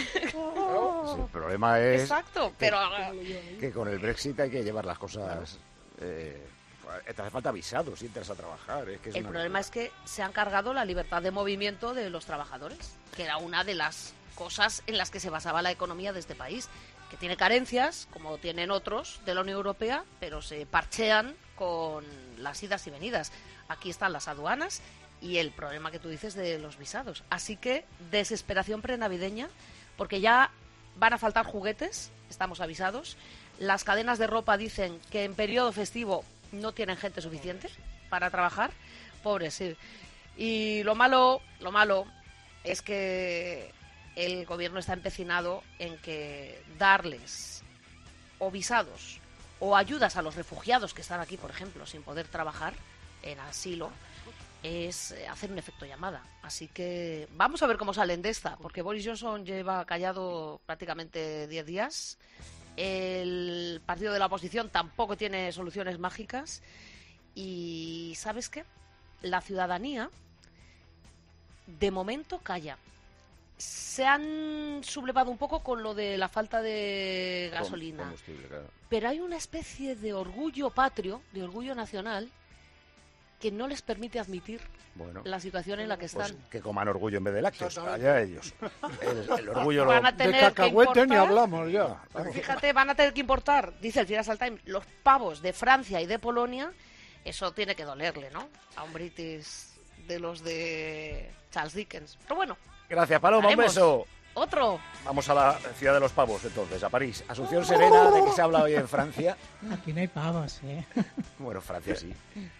Sí, el problema es Exacto, pero eh, que con el Brexit hay que llevar las cosas... Eh, te hace falta visado si entras a trabajar. Es que es el una problema es que se han cargado la libertad de movimiento de los trabajadores, que era una de las cosas en las que se basaba la economía de este país, que tiene carencias, como tienen otros de la Unión Europea, pero se parchean con las idas y venidas. Aquí están las aduanas y el problema que tú dices de los visados. Así que desesperación prenavideña, porque ya van a faltar juguetes, estamos avisados. Las cadenas de ropa dicen que en periodo festivo no tienen gente suficiente para trabajar. Pobres, sí. Y lo malo, lo malo es que el gobierno está empecinado en que darles o visados o ayudas a los refugiados que están aquí, por ejemplo, sin poder trabajar en asilo, es hacer un efecto llamada. Así que vamos a ver cómo salen de esta, porque Boris Johnson lleva callado prácticamente diez días. El partido de la oposición tampoco tiene soluciones mágicas. Y ¿sabes qué? La ciudadanía, de momento, calla. Se han sublevado un poco con lo de la falta de gasolina. Claro. Pero hay una especie de orgullo patrio, de orgullo nacional, que no les permite admitir bueno, la situación en la que están. Pues que coman orgullo en vez de lácteos, allá ellos. El, el orgullo van a tener de cacahuete que importar, ni hablamos ya. Fíjate, van a tener que importar, dice el Financial Times, los pavos de Francia y de Polonia. Eso tiene que dolerle, ¿no? A un British de los de Charles Dickens. Pero bueno. Gracias, Paloma, un beso. Otro. Vamos a la ciudad de los pavos, entonces, a París. Asunción Serena, ¿de qué se habla hoy en Francia? Aquí no hay pavos, ¿eh? Bueno, Francia sí.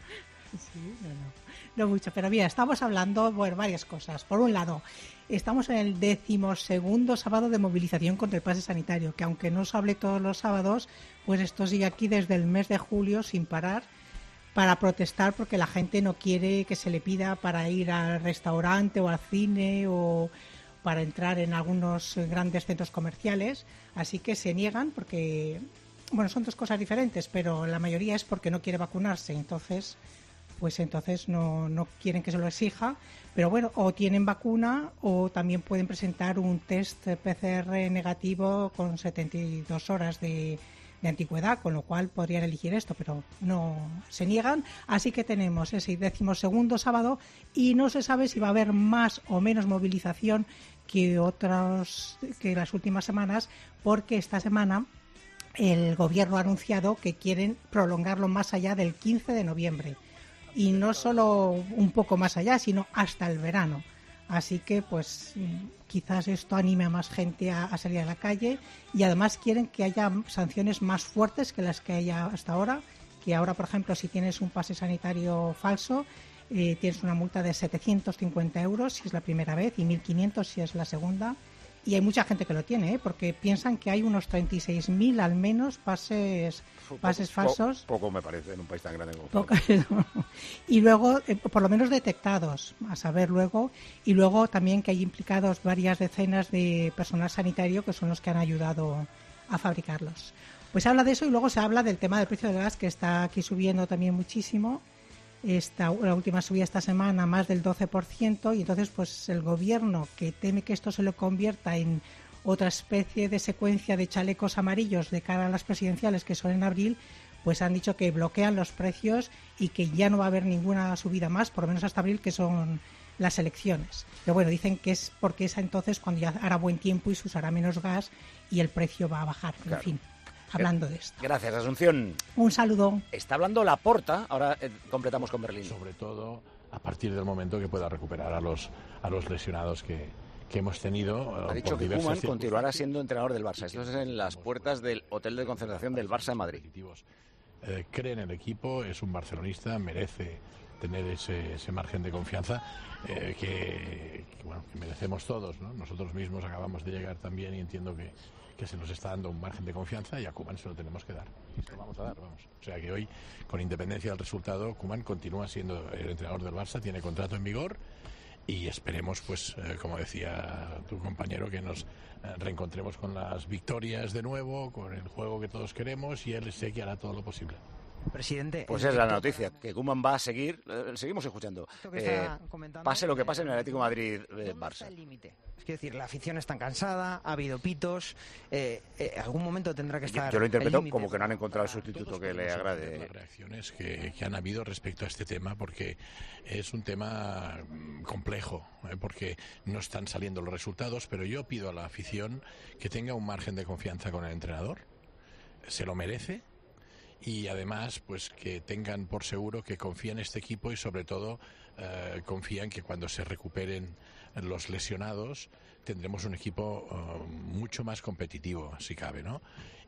Sí, no, no. No mucho, pero bien, estamos hablando, bueno, varias cosas. Por un lado, estamos en el decimosegundo sábado de movilización contra el pase sanitario, que aunque no se hable todos los sábados, pues esto sigue aquí desde el mes de julio sin parar, para protestar porque la gente no quiere que se le pida para ir al restaurante o al cine o para entrar en algunos grandes centros comerciales, así que se niegan porque, bueno, son dos cosas diferentes, pero la mayoría es porque no quiere vacunarse, entonces, pues entonces no, no quieren que se lo exija, pero bueno, o tienen vacuna o también pueden presentar un test P C R negativo con setenta y dos horas de de antigüedad, con lo cual podrían elegir esto, pero no se niegan, así que tenemos ese decimosegundo sábado y no se sabe si va a haber más o menos movilización que otros que las últimas semanas, porque esta semana el gobierno ha anunciado que quieren prolongarlo más allá del quince de noviembre y no solo un poco más allá, sino hasta el verano. Así que, pues, quizás esto anime a más gente a, a salir a la calle y además quieren que haya sanciones más fuertes que las que haya hasta ahora, que ahora, por ejemplo, si tienes un pase sanitario falso, eh, tienes una multa de setecientos cincuenta euros si es la primera vez y mil quinientos si es la segunda. Y hay mucha gente que lo tiene, ¿eh? Porque piensan que hay unos treinta y seis mil al menos pases pases poco, falsos. Poco, poco me parece en un país tan grande como poco, no. Y luego, eh, por lo menos detectados, a saber luego. Y luego también que hay implicados varias decenas de personal sanitario que son los que han ayudado a fabricarlos. Pues se habla de eso y luego se habla del tema del precio del gas, que está aquí subiendo también muchísimo. Esta, la última subida esta semana más del doce por ciento y entonces pues el gobierno, que teme que esto se lo convierta en otra especie de secuencia de chalecos amarillos de cara a las presidenciales que son en abril, pues han dicho que bloquean los precios y que ya no va a haber ninguna subida más, por lo menos hasta abril, que son las elecciones. Pero bueno, dicen que es porque es entonces cuando ya hará buen tiempo y se usará menos gas y el precio va a bajar, en claro. fin. Hablando de esto. Gracias, Asunción. Un saludo. Está hablando Laporta, ahora eh, completamos con Berlín. Sobre todo a partir del momento que pueda recuperar a los a los lesionados que, que hemos tenido. Ha dicho que Koeman continuará siendo entrenador del Barça. Esto es en las puertas del hotel de concentración del Barça en Madrid. Eh, cree en el equipo, es un barcelonista, merece tener ese, ese margen de confianza eh, que, que, bueno, que merecemos todos, ¿no? Nosotros mismos acabamos de llegar también y entiendo que que se nos está dando un margen de confianza y a Koeman se lo tenemos que dar. Y se lo vamos a dar, vamos. O sea que hoy, con independencia del resultado, Koeman continúa siendo el entrenador del Barça, tiene contrato en vigor y esperemos, pues, eh, como decía tu compañero, que nos eh, reencontremos con las victorias de nuevo, con el juego que todos queremos y él sé que hará todo lo posible. Presidente, pues es la noticia, que Koeman va a seguir, eh, seguimos escuchando, eh, pase lo que pase en el Atlético de Madrid eh, Barça. Es decir, la afición está cansada, ha habido pitos, eh, eh, algún momento tendrá que estar. Yo, yo lo interpreto como que no han encontrado el sustituto que le agrade. Las reacciones que, que han habido respecto a este tema, porque es un tema complejo, eh, porque no están saliendo los resultados, pero yo pido a la afición que tenga un margen de confianza con el entrenador, se lo merece. y además pues que tengan por seguro que confían en este equipo y sobre todo eh, confían que cuando se recuperen los lesionados tendremos un equipo uh, mucho más competitivo, si cabe, ¿no?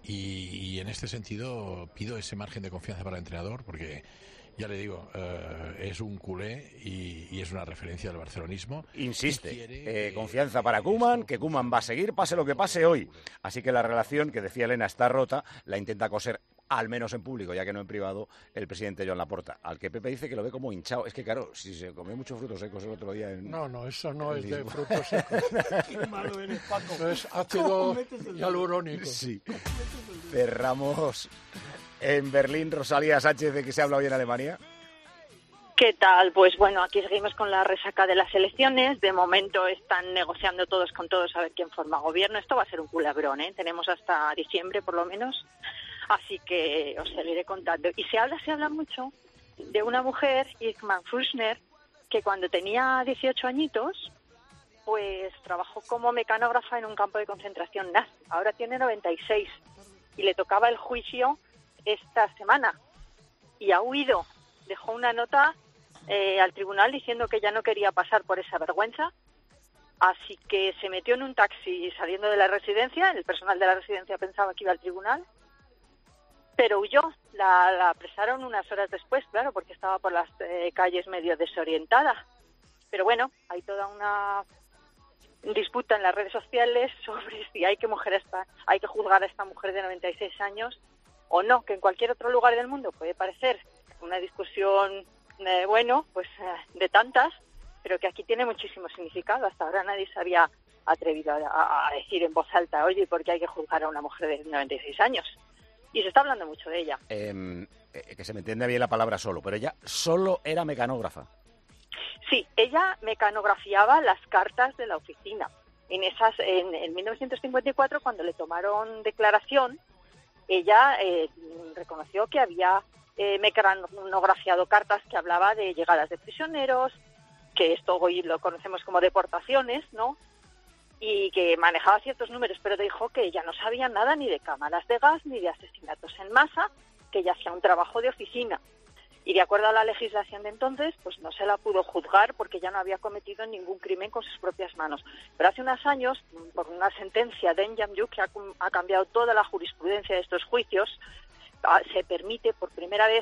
Y, y en este sentido pido ese margen de confianza para el entrenador porque ya le digo, uh, es un culé y, y es una referencia del barcelonismo. Insiste, eh, confianza para Koeman, que Koeman va a seguir, pase lo que pase hoy. Así que la relación, que decía Elena, está rota, la intenta coser, al menos en público, ya que no en privado, el presidente Joan Laporta, al que Pepe dice que lo ve como hinchado. Es que, claro, si se comió muchos frutos secos el otro día en... No, no, eso no es Lisboa. de frutos secos. Qué malo eres, Paco. Eso es ácido hialurónico. Sí. Cerramos en Berlín. Rosalía Sánchez, ¿de qué se habla hoy en Alemania? ¿Qué tal? Pues bueno, aquí seguimos con la resaca de las elecciones. De momento están negociando todos con todos a ver quién forma gobierno. Esto va a ser un culebrón, ¿eh? Tenemos hasta diciembre por lo menos. Así que os seguiré contando. Y se habla, se habla mucho de una mujer, Irmgard Fürstner, que cuando tenía dieciocho añitos, pues trabajó como mecanógrafa en un campo de concentración nazi. Ahora tiene noventa y seis y le tocaba el juicio esta semana. Y ha huido. Dejó una nota eh, al tribunal diciendo que ya no quería pasar por esa vergüenza. Así que se metió en un taxi saliendo de la residencia. El personal de la residencia pensaba que iba al tribunal. Pero huyó, la, la apresaron unas horas después, claro, porque estaba por las eh, calles medio desorientada. Pero bueno, hay toda una disputa en las redes sociales sobre si hay que, mujer esta, hay que juzgar a esta mujer de noventa y seis años o no, que en cualquier otro lugar del mundo puede parecer una discusión, eh, bueno, pues eh, de tantas, pero que aquí tiene muchísimo significado. Hasta ahora nadie se había atrevido a, a decir en voz alta, oye, ¿por qué hay que juzgar a una mujer de noventa y seis años? Y se está hablando mucho de ella. Eh, eh, que se me entiende bien la palabra solo, pero ella solo era mecanógrafa. Sí, ella mecanografiaba las cartas de la oficina. En esas, en, en mil novecientos cincuenta y cuatro, cuando le tomaron declaración, ella eh, reconoció que había eh, mecanografiado cartas que hablaba de llegadas de prisioneros, que esto hoy lo conocemos como deportaciones, ¿no? Y que manejaba ciertos números, pero dijo que ella no sabía nada ni de cámaras de gas ni de asesinatos en masa, que ella hacía un trabajo de oficina. Y de acuerdo a la legislación de entonces, pues no se la pudo juzgar porque ella no había cometido ningún crimen con sus propias manos. Pero hace unos años, por una sentencia de Enyamyu, que ha, ha cambiado toda la jurisprudencia de estos juicios, se permite por primera vez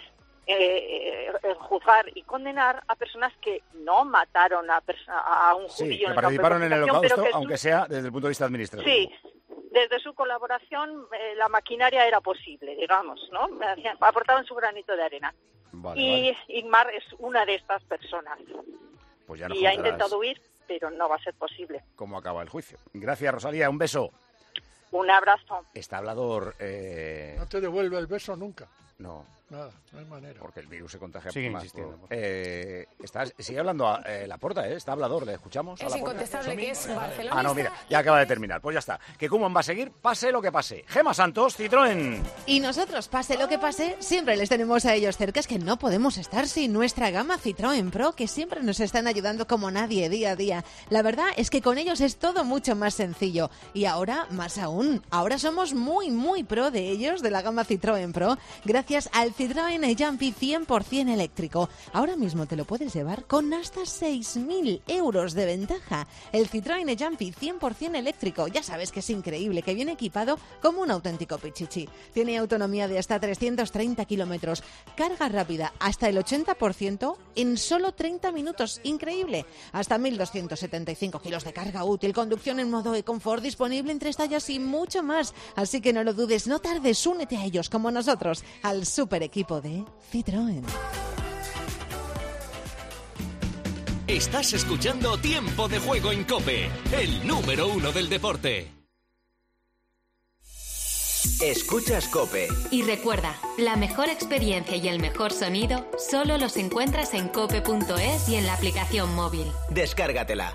Eh, eh, juzgar y condenar a personas que no mataron a, a un judío. Sí, que en participaron en el holocausto, pero aunque su... sea desde el punto de vista administrativo. Sí, desde su colaboración eh, la maquinaria era posible, digamos, ¿no? Aportaban su granito de arena. Vale, y vale. Ingmar es una de estas personas. Pues ya no y ha contarás intentado huir, pero no va a ser posible. cómo acaba el juicio. Gracias, Rosalía, un beso. Un abrazo. Está hablador... Eh... No te devuelve el beso nunca. No. Nada, no hay manera. Porque el virus se contagia Sigue más. insistiendo. Eh, está, sigue hablando a, eh, Laporta, ¿eh? Está hablador, ¿le escuchamos? Es incontestable que es barcelonista. Ah, no, mira, ya acaba de terminar. Pues ya está. Que Koeman va a seguir, pase lo que pase. Gema Santos, Citroën. Y nosotros, pase lo que pase, siempre les tenemos a ellos cerca. Es que no podemos estar sin nuestra gama Citroën Pro, que siempre nos están ayudando como nadie día a día. La verdad es que con ellos es todo mucho más sencillo. Y ahora, más aún, ahora somos muy, muy pro de ellos, de la gama Citroën Pro, gracias al Citroën e-Jumpy cien por ciento eléctrico. Ahora mismo te lo puedes llevar con hasta seis mil euros de ventaja. El Citroën e-Jumpy cien por ciento eléctrico, ya sabes que es increíble, que viene equipado como un auténtico pichichi. Tiene autonomía de hasta trescientos treinta kilómetros, carga rápida hasta el ochenta por ciento en solo treinta minutos, increíble. Hasta mil doscientos setenta y cinco kilos de carga útil, conducción en modo e-confort, disponible en tres tallas y mucho más. Así que no lo dudes, no tardes, únete a ellos como nosotros, al super equipo de Citroën. Estás escuchando Tiempo de Juego en COPE, el número uno del deporte. Escuchas COPE. Y recuerda, la mejor experiencia y el mejor sonido solo los encuentras en cope punto es y en la aplicación móvil. Descárgatela.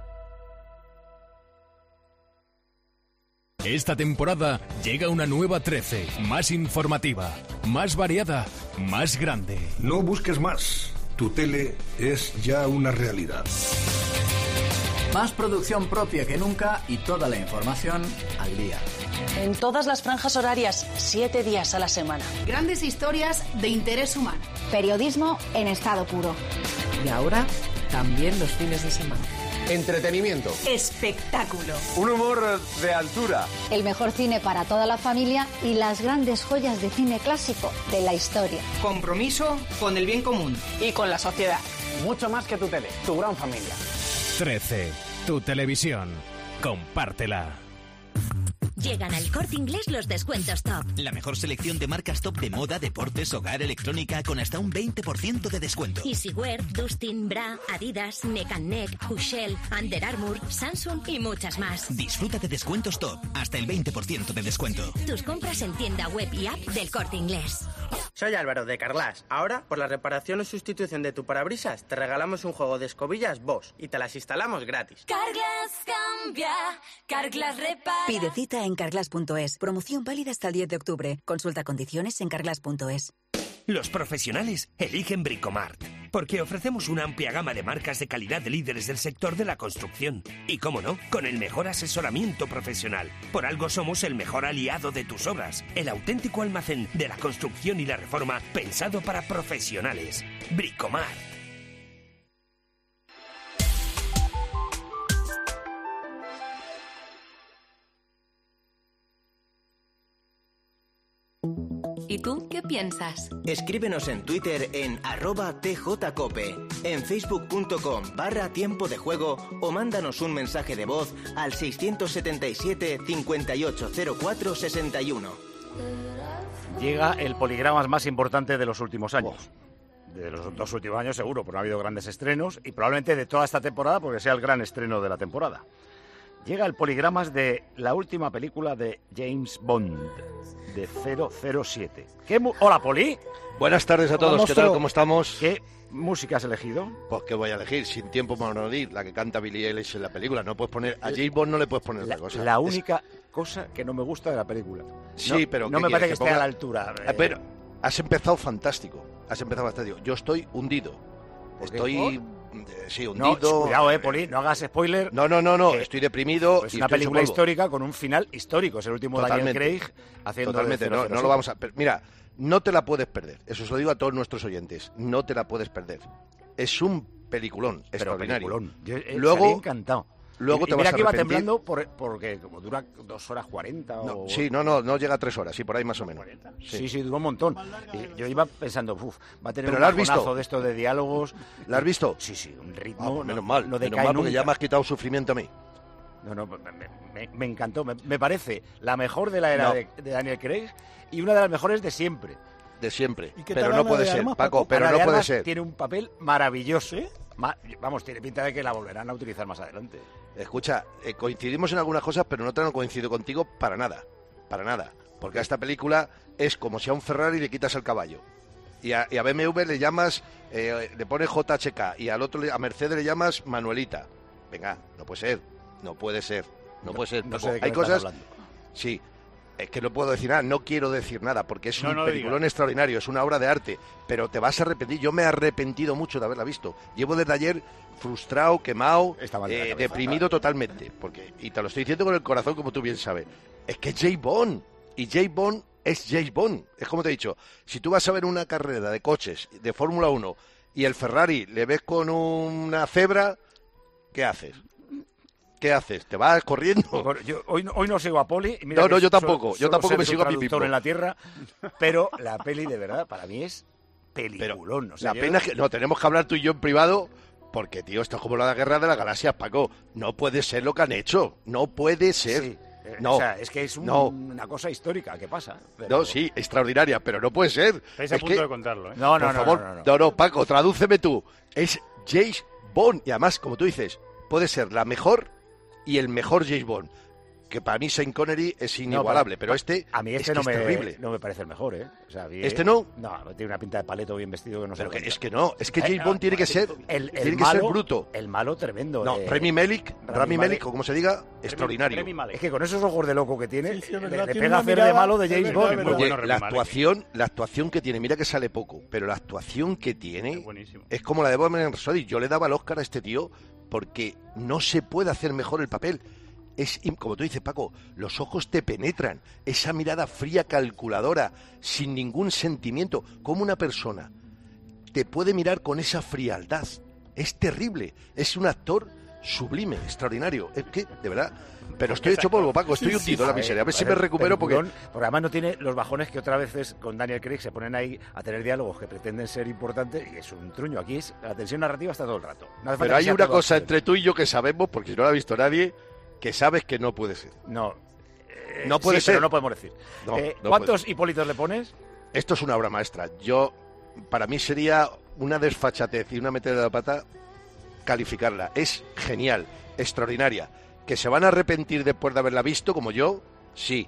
Esta temporada llega una nueva trece, más informativa, más variada, más grande. No busques más. Tu tele es ya una realidad. Más producción propia que nunca y toda la información al día. En todas las franjas horarias, siete días a la semana. Grandes historias de interés humano. Periodismo en estado puro. Y ahora, también los fines de semana. Entretenimiento. Espectáculo. Un humor de altura. El mejor cine para toda la familia y las grandes joyas de cine clásico de la historia. Compromiso con el bien común. Y con la sociedad. Mucho más que tu tele, tu gran familia. trece. Tu televisión. Compártela. Llegan al Corte Inglés los descuentos top. La mejor selección de marcas top de moda, deportes, hogar, electrónica con hasta un veinte por ciento de descuento. Easywear, Dustin, Bra, Adidas, Neck and Neck, Hushell, Under Armour, Samsung y muchas más. Disfruta de descuentos top, hasta el veinte por ciento de descuento. Tus compras en tienda web y app del Corte Inglés. Soy Álvaro de Carglass. Ahora, por la reparación o sustitución de tu parabrisas, te regalamos un juego de escobillas Bosch y te las instalamos gratis. Carglass cambia, Carglass repara. Pide cita en carglass punto es. Promoción válida hasta el diez de octubre. Consulta condiciones en carglass punto es. Los profesionales eligen Bricomart, porque ofrecemos una amplia gama de marcas de calidad de líderes del sector de la construcción. Y cómo no, con el mejor asesoramiento profesional. Por algo somos el mejor aliado de tus obras. El auténtico almacén de la construcción y la reforma pensado para profesionales. Bricomart. ¿Y tú qué piensas? Escríbenos en Twitter en arroba tjcope, en facebook.com barra tiempo de juego o mándanos un mensaje de voz al seiscientos setenta y siete, cincuenta y ocho cero cuatro, sesenta y uno. Llega el poligramas más importante de los últimos años. De los dos últimos años seguro, porque no ha habido grandes estrenos y probablemente de toda esta temporada porque sea el gran estreno de la temporada. Llega el poligramas de la última película de James Bond, de cero cero siete. ¿Qué mu- Hola, Poli. Buenas tardes a todos, ¿qué tal? ¿Cómo estamos? ¿Qué música has elegido? Pues ¿qué voy a elegir? Sin tiempo para morir, la que canta Billie Eilish en la película. No puedes poner a James Bond, no le puedes poner La, otra cosa. la única es... cosa que no me gusta de la película. Sí, no, pero no ¿qué me parece quieres que que esté a ponga? la altura. Eh, Pero has empezado fantástico. Has empezado fantástico. Yo estoy hundido. Estoy... eh, Sí, hundido. No, cuidado, eh, Poli, no hagas spoiler. No, no, no, no, que estoy deprimido. Es y una estoy película hecho polvo. histórica con un final histórico. Es el último Totalmente. Daniel Craig haciendo de Totalmente, no, cero cero siete. no lo vamos a... pero mira, no te la puedes perder. Eso se lo digo a todos nuestros oyentes. No te la puedes perder. Es un peliculón Pero extraordinario. peliculón. Yo, eh, Luego, estaría encantado. luego y, te y mira vas a que iba arrepentir. temblando por, porque como dura dos horas cuarenta No, o... sí, no, no, no llega a tres horas, sí, por ahí más o menos. Sí, sí, duró un montón. Y yo iba pensando, uff, va a tener ¿Pero un la has visto? bajonazo de esto de diálogos. ¿La has visto? Sí, sí, un Ah, ritmo. pues menos no- mal, no menos decae mal porque nunca. ya me has quitado sufrimiento a mí. No, no, me, me- me encantó. Me, me parece la mejor de la era No. de, de Daniel Craig y una de las mejores de siempre. De siempre. ¿Y qué Pero tal no Ana puede de ser, Armas, Paco, Paco? pero Ana no de puede Armas ser. Tiene un papel maravilloso. Ma- vamos, tiene pinta de que la volverán a utilizar más adelante. Escucha, eh, coincidimos en algunas cosas, pero en otras no coincido contigo para nada. Para nada. Porque a esta película es como si a un Ferrari le quitas el caballo. Y a, y a B M W le llamas, eh, le pones J H K. Y al otro, le- a Mercedes le llamas Manuelita. Venga, no puede ser. No puede ser. No, puede ser. no Paco. sé de qué Hay me estás cosas... hablando. Sí. Es que no puedo decir nada, no quiero decir nada, porque es No, un no lo peliculón digas. extraordinario, es una obra de arte, pero te vas a arrepentir. Yo me he arrepentido mucho de haberla visto. Llevo desde ayer frustrado, quemado, Está mal de la eh, cabeza. deprimido totalmente. Porque, y te lo estoy diciendo con el corazón, como tú bien sabes. Es que es James Bond, y James Bond es James Bond. Es como te he dicho, si tú vas a ver una carrera de coches de Fórmula uno y el Ferrari le ves con una cebra, ¿qué haces? ¿Qué haces? ¿Te vas corriendo? Bueno, yo hoy, no- hoy no sigo a Poli. y mira No, que no, yo suelo- tampoco, yo suelo tampoco ser me su sigo a mí traductor mismo. en la tierra, pero la peli de verdad para mí es peliculón. O sea, La yo- pena es que no tenemos que hablar tú y yo en privado, porque tío, esto es como la guerra de las galaxias, Paco. No puede ser lo que han hecho, no puede ser. Sí, eh, No, o sea, es que es un- no. una cosa histórica que pasa. pero- No, sí, extraordinaria, pero no puede ser. Estáis a Es punto que- de contarlo, ¿eh? No, no, Por no, favor, no, no, no. no, no, Paco, tradúceme tú. Es James Bond, y además, como tú dices, puede ser la mejor y el mejor James Bond. Que para mí Sean Connery es inigualable, pero, este a mí es, este que no, es me, terrible. no me parece el mejor, ¿eh? O sea, a mí- ¿Este no? No, tiene una pinta de paleto bien vestido que no Pero sé. que es que no, es que James Bond tiene que ser, el, el tiene que malo, ser bruto. El malo tremendo. No, eh, Rami Malek, Rami Rami Malek, Malek. o como se diga, extraordinario. Es que con esos ojos de loco que tiene, Sí, sí, es le, verdad, le tiene pega una a hacer mirada, de malo de es James verdad, Bond. es verdad. Oye, bueno, la Rami Malek. actuación, la actuación que tiene, mira que sale poco, pero la actuación que tiene Es buenísimo. es como la de Bohemian Rhapsody. Yo le daba el Oscar a este tío porque no se puede hacer mejor el papel. es, como tú dices, Paco, los ojos te penetran, esa mirada fría, calculadora, sin ningún sentimiento, como una persona te puede mirar con esa frialdad. Es terrible, es un actor sublime, extraordinario, es que, de verdad... Pero estoy hecho polvo, Paco, estoy hundido en la miseria. A ver si me recupero porque... Porque además no tiene los bajones que otras veces con Daniel Craig se ponen ahí a tener diálogos que pretenden ser importantes y es un truño. Aquí es la tensión narrativa está todo el rato. No Pero hay una cosa entre tú y yo que sabemos, porque si no la ha visto nadie, que sabes que no puede ser. No. Eh, no puede sí, ser. Pero no podemos decir. No, eh, no ¿Cuántos puede. Hipólitos le pones? Esto es una obra maestra. Yo, para mí sería una desfachatez y una metida de la pata calificarla. Es genial, extraordinaria. ¿Que se van a arrepentir después de haberla visto, como yo? Sí.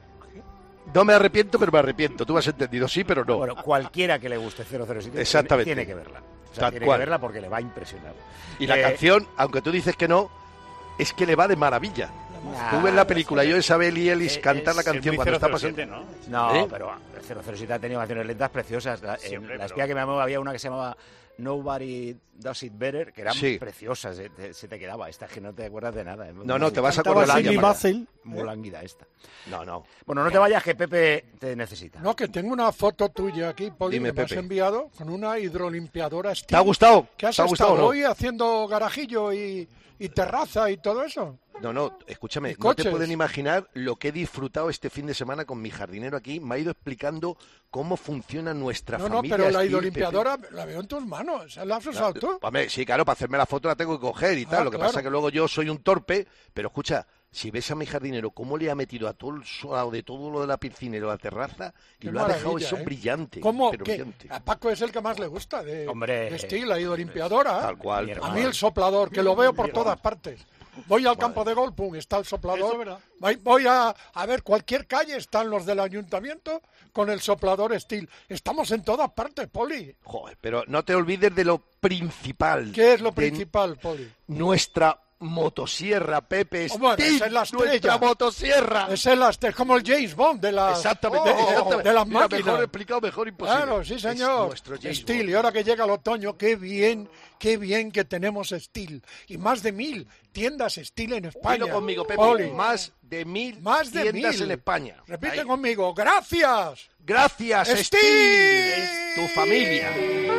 No me arrepiento, pero me arrepiento. Tú has entendido, sí, pero no. Bueno, cualquiera que le guste cero cero siete Exactamente. Tiene, tiene que verla. O sea, Tal tiene cual. que verla porque le va a impresionar. Y la Eh, canción, aunque tú dices que no, es que le va de maravilla. Nah, Tú ves la película, yo esa Belly Ellis es- cantar la es canción muy cuando está cero cero pasando. siete, No, ¿Eh? pero cero cero siete ha tenido canciones lentas preciosas. La, Sí, eh, hombre, la pero- espía que me amaba había una que se llamaba Nobody Does It Better, que eran Sí. preciosas, eh, te- se te quedaba. Esta que no te acuerdas de nada. eh. No, no, te vas a Cantaba acordar Sidney ya, Basil. Muy lánguida esta. No, no. Bueno, no te vayas, que Pepe te necesita. No, que tengo una foto tuya aquí, Poli, Dime, que me has Pepe. enviado con una hidrolimpiadora Steel. ¿Te ha gustado? ¿Qué has ¿Te ha estado gustado o no? hoy haciendo garajillo y, y terraza y todo eso? No, no, escúchame, ¿Y no te coches? pueden imaginar lo que he disfrutado este fin de semana con mi jardinero aquí. Me ha ido explicando cómo funciona nuestra No, no, familia. pero la Steel, hidrolimpiadora la veo en tus manos. ¿Esa la has usado Pepe. tú? Hombre, sí, claro, para hacerme la foto la tengo que coger y Ah, tal. Lo que claro. pasa es que luego yo soy un torpe, pero escucha, si ves a mi jardinero cómo le ha metido a todo el suelo de todo lo de la piscina y lo de la terraza y Qué lo ha dejado maravilla, eso ¿eh? brillante. ¿Cómo? pero ¿Qué? brillante. A Paco es el que más le gusta de, Hombre. de Steel, la hidrolimpiadora. Tal cual. A mí el soplador, que lo veo por todas partes. Voy al campo de golf, pum, está el soplador. Voy, voy a, a ver, cualquier calle están los del ayuntamiento con el soplador Steel. Estamos en todas partes, Poli. Joder, pero no te olvides de lo principal. ¿Qué es lo de principal, Poli? Nuestra motosierra, Pepe. Bueno, Steel, esa es la nuestra estrella. motosierra. Esa es la estrella, es como el James Bond de las, Exactamente, oh, exactamente. de las Mira, máquinas. mejor explicado, mejor imposible. Claro, sí, Es señor. nuestro James Steel, Bond. y ahora que llega el otoño, qué bien, qué bien que tenemos Steel. Y más de mil tiendas Steel en España. Dilo conmigo, Pepe. Poli. Más de mil Más de tiendas mil. en España. Repite Ahí. conmigo, gracias. Gracias, Steel. Steel. Tu familia.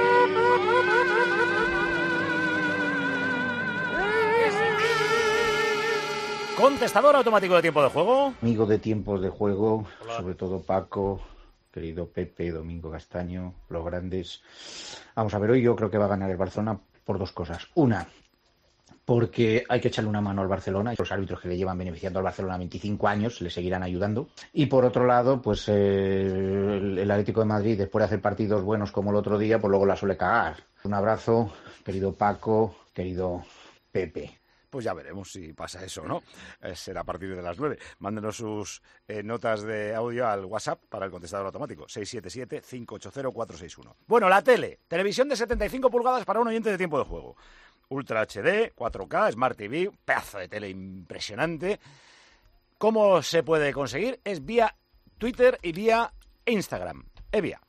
Contestador automático de tiempo de juego. Amigo de tiempos de juego, sobre todo Paco, querido Pepe, Domingo Castaño, los grandes. Vamos a ver, hoy yo creo que va a ganar el Barcelona por dos cosas. Una, porque hay que echarle una mano al Barcelona, y los árbitros que le llevan beneficiando al Barcelona veinticinco años le seguirán ayudando. Y por otro lado, pues eh, el, el Atlético de Madrid, después de hacer partidos buenos como el otro día, pues luego la suele cagar. Un abrazo, querido Paco, querido Pepe. Pues ya veremos si pasa eso o no. Eh, será a partir de las nueve. Mándenos sus eh, notas de audio al WhatsApp para el contestador automático. seis siete siete, cinco ocho cero, cuatro seis uno. Bueno, la tele. Televisión de setenta y cinco pulgadas para un oyente de tiempo de juego. Ultra H D, cuatro K, Smart T V, pedazo de tele impresionante. ¿Cómo se puede conseguir? Es vía Twitter y vía Instagram. Evia.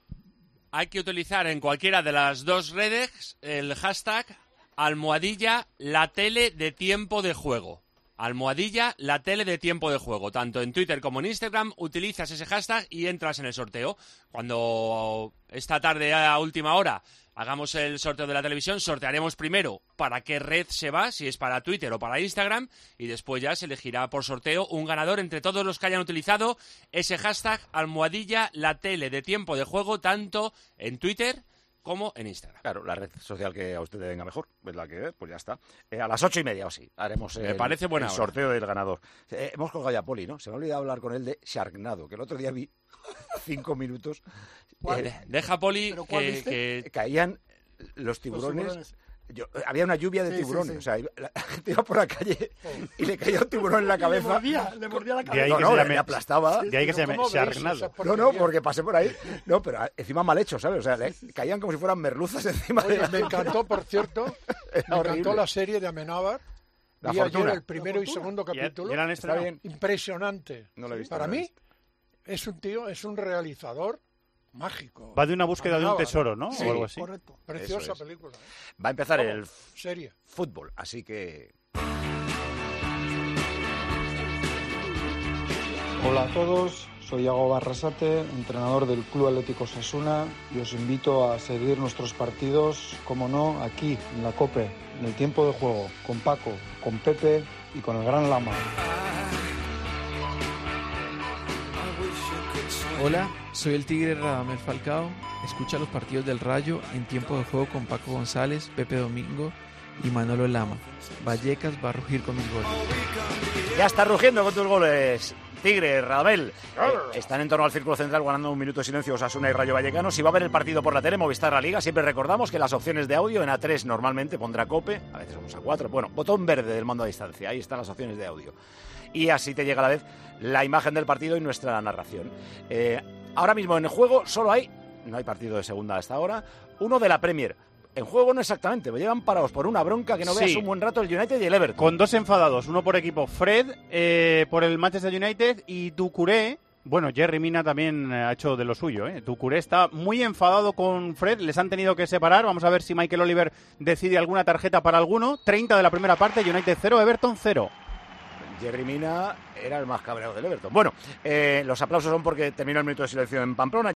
Hay que utilizar en cualquiera de las dos redes el hashtag almohadilla la tele de tiempo de juego. Almohadilla la tele de tiempo de juego. Tanto en Twitter como en Instagram utilizas ese hashtag y entras en el sorteo. Cuando esta tarde a última hora hagamos el sorteo de la televisión, sortearemos primero para qué red se va, si es para Twitter o para Instagram, y después ya se elegirá por sorteo un ganador entre todos los que hayan utilizado ese hashtag almohadilla la tele de tiempo de juego, tanto en Twitter como en Instagram. Claro, la red social que a usted le venga mejor, es la que es, pues ya está. Eh, a las ocho y media o sí, haremos Me el, parece buena el hora. sorteo del ganador. Eh, hemos colgado ya a Poli, ¿no? Se me ha olvidado hablar con él de Sharknado, que el otro día vi cinco minutos. Eh, deja, Poli, ¿pero cuál que, viste? que- Caían los tiburones. Los tiburones. Yo, había una lluvia de Sí, sí, tiburones, sí. o sea, la gente iba por la calle y le caía un tiburón en la cabeza. Le mordía, le mordía la De cabeza. ahí no, que no, se le, llame- le aplastaba. de ahí que se llame ¿Cómo veis Sharknado. esa No, porquería? no, porque pasé por ahí. No, pero encima mal hecho, ¿sabes? O sea, le caían como si fueran merluzas encima Oye, de la me encantó, por cierto, Era me horrible. encantó la serie de Amenábar. La Vi Fortuna. ayer el primero La y Fortuna. segundo ¿Y- capítulo. y la han estrenado? Está bien. Impresionante. No lo he visto, Para no lo he mí, visto. es un tío, es un realizador mágico. Va de una búsqueda de un Amenábar. tesoro, ¿no? Sí, O algo así. correcto. Preciosa Eso es. película. Va a empezar ¿Cómo? el Serie. fútbol, así que... Hola a todos, soy Iago Barrasate, entrenador del Club Atlético Osasuna, y os invito a seguir nuestros partidos, como no, aquí, en la COPE, en el tiempo de juego, con Paco, con Pepe y con el Gran Lama. Hola, soy el Tigre Radamel Falcao. Escucha los partidos del Rayo en tiempo de juego con Paco González, Pepe Domingo y Manolo Lama. Vallecas va a rugir con mis goles. Ya está rugiendo con tus goles, Tigre, Radamel. Eh, están en torno al círculo central guardando un minuto de silencio Osasuna y Rayo Vallecano. Si va a ver el partido por la tele, Movistar La Liga, siempre recordamos que las opciones de audio en A tres normalmente pondrá COPE, a veces vamos a cuatro. Bueno, botón verde del mando a distancia, ahí están las opciones de audio. Y así te llega a la vez la imagen del partido y nuestra narración. Eh, ahora mismo en el juego solo hay, no hay partido de segunda hasta ahora, uno de la Premier. En juego no exactamente, me llevan parados por una bronca que no Sí. veas un buen rato el United y el Everton. Con dos enfadados, uno por equipo, Fred eh, por el Manchester United y Doucouré. Bueno, Jerry Mina también ha hecho de lo suyo, ¿eh? Doucouré está muy enfadado con Fred, les han tenido que separar. Vamos a ver si Michael Oliver decide alguna tarjeta para alguno. treinta de la primera parte, United cero, Everton cero. Jerry Mina era el más cabreado del Everton. Bueno, eh, los aplausos son porque terminó el minuto de silencio en Pamplona.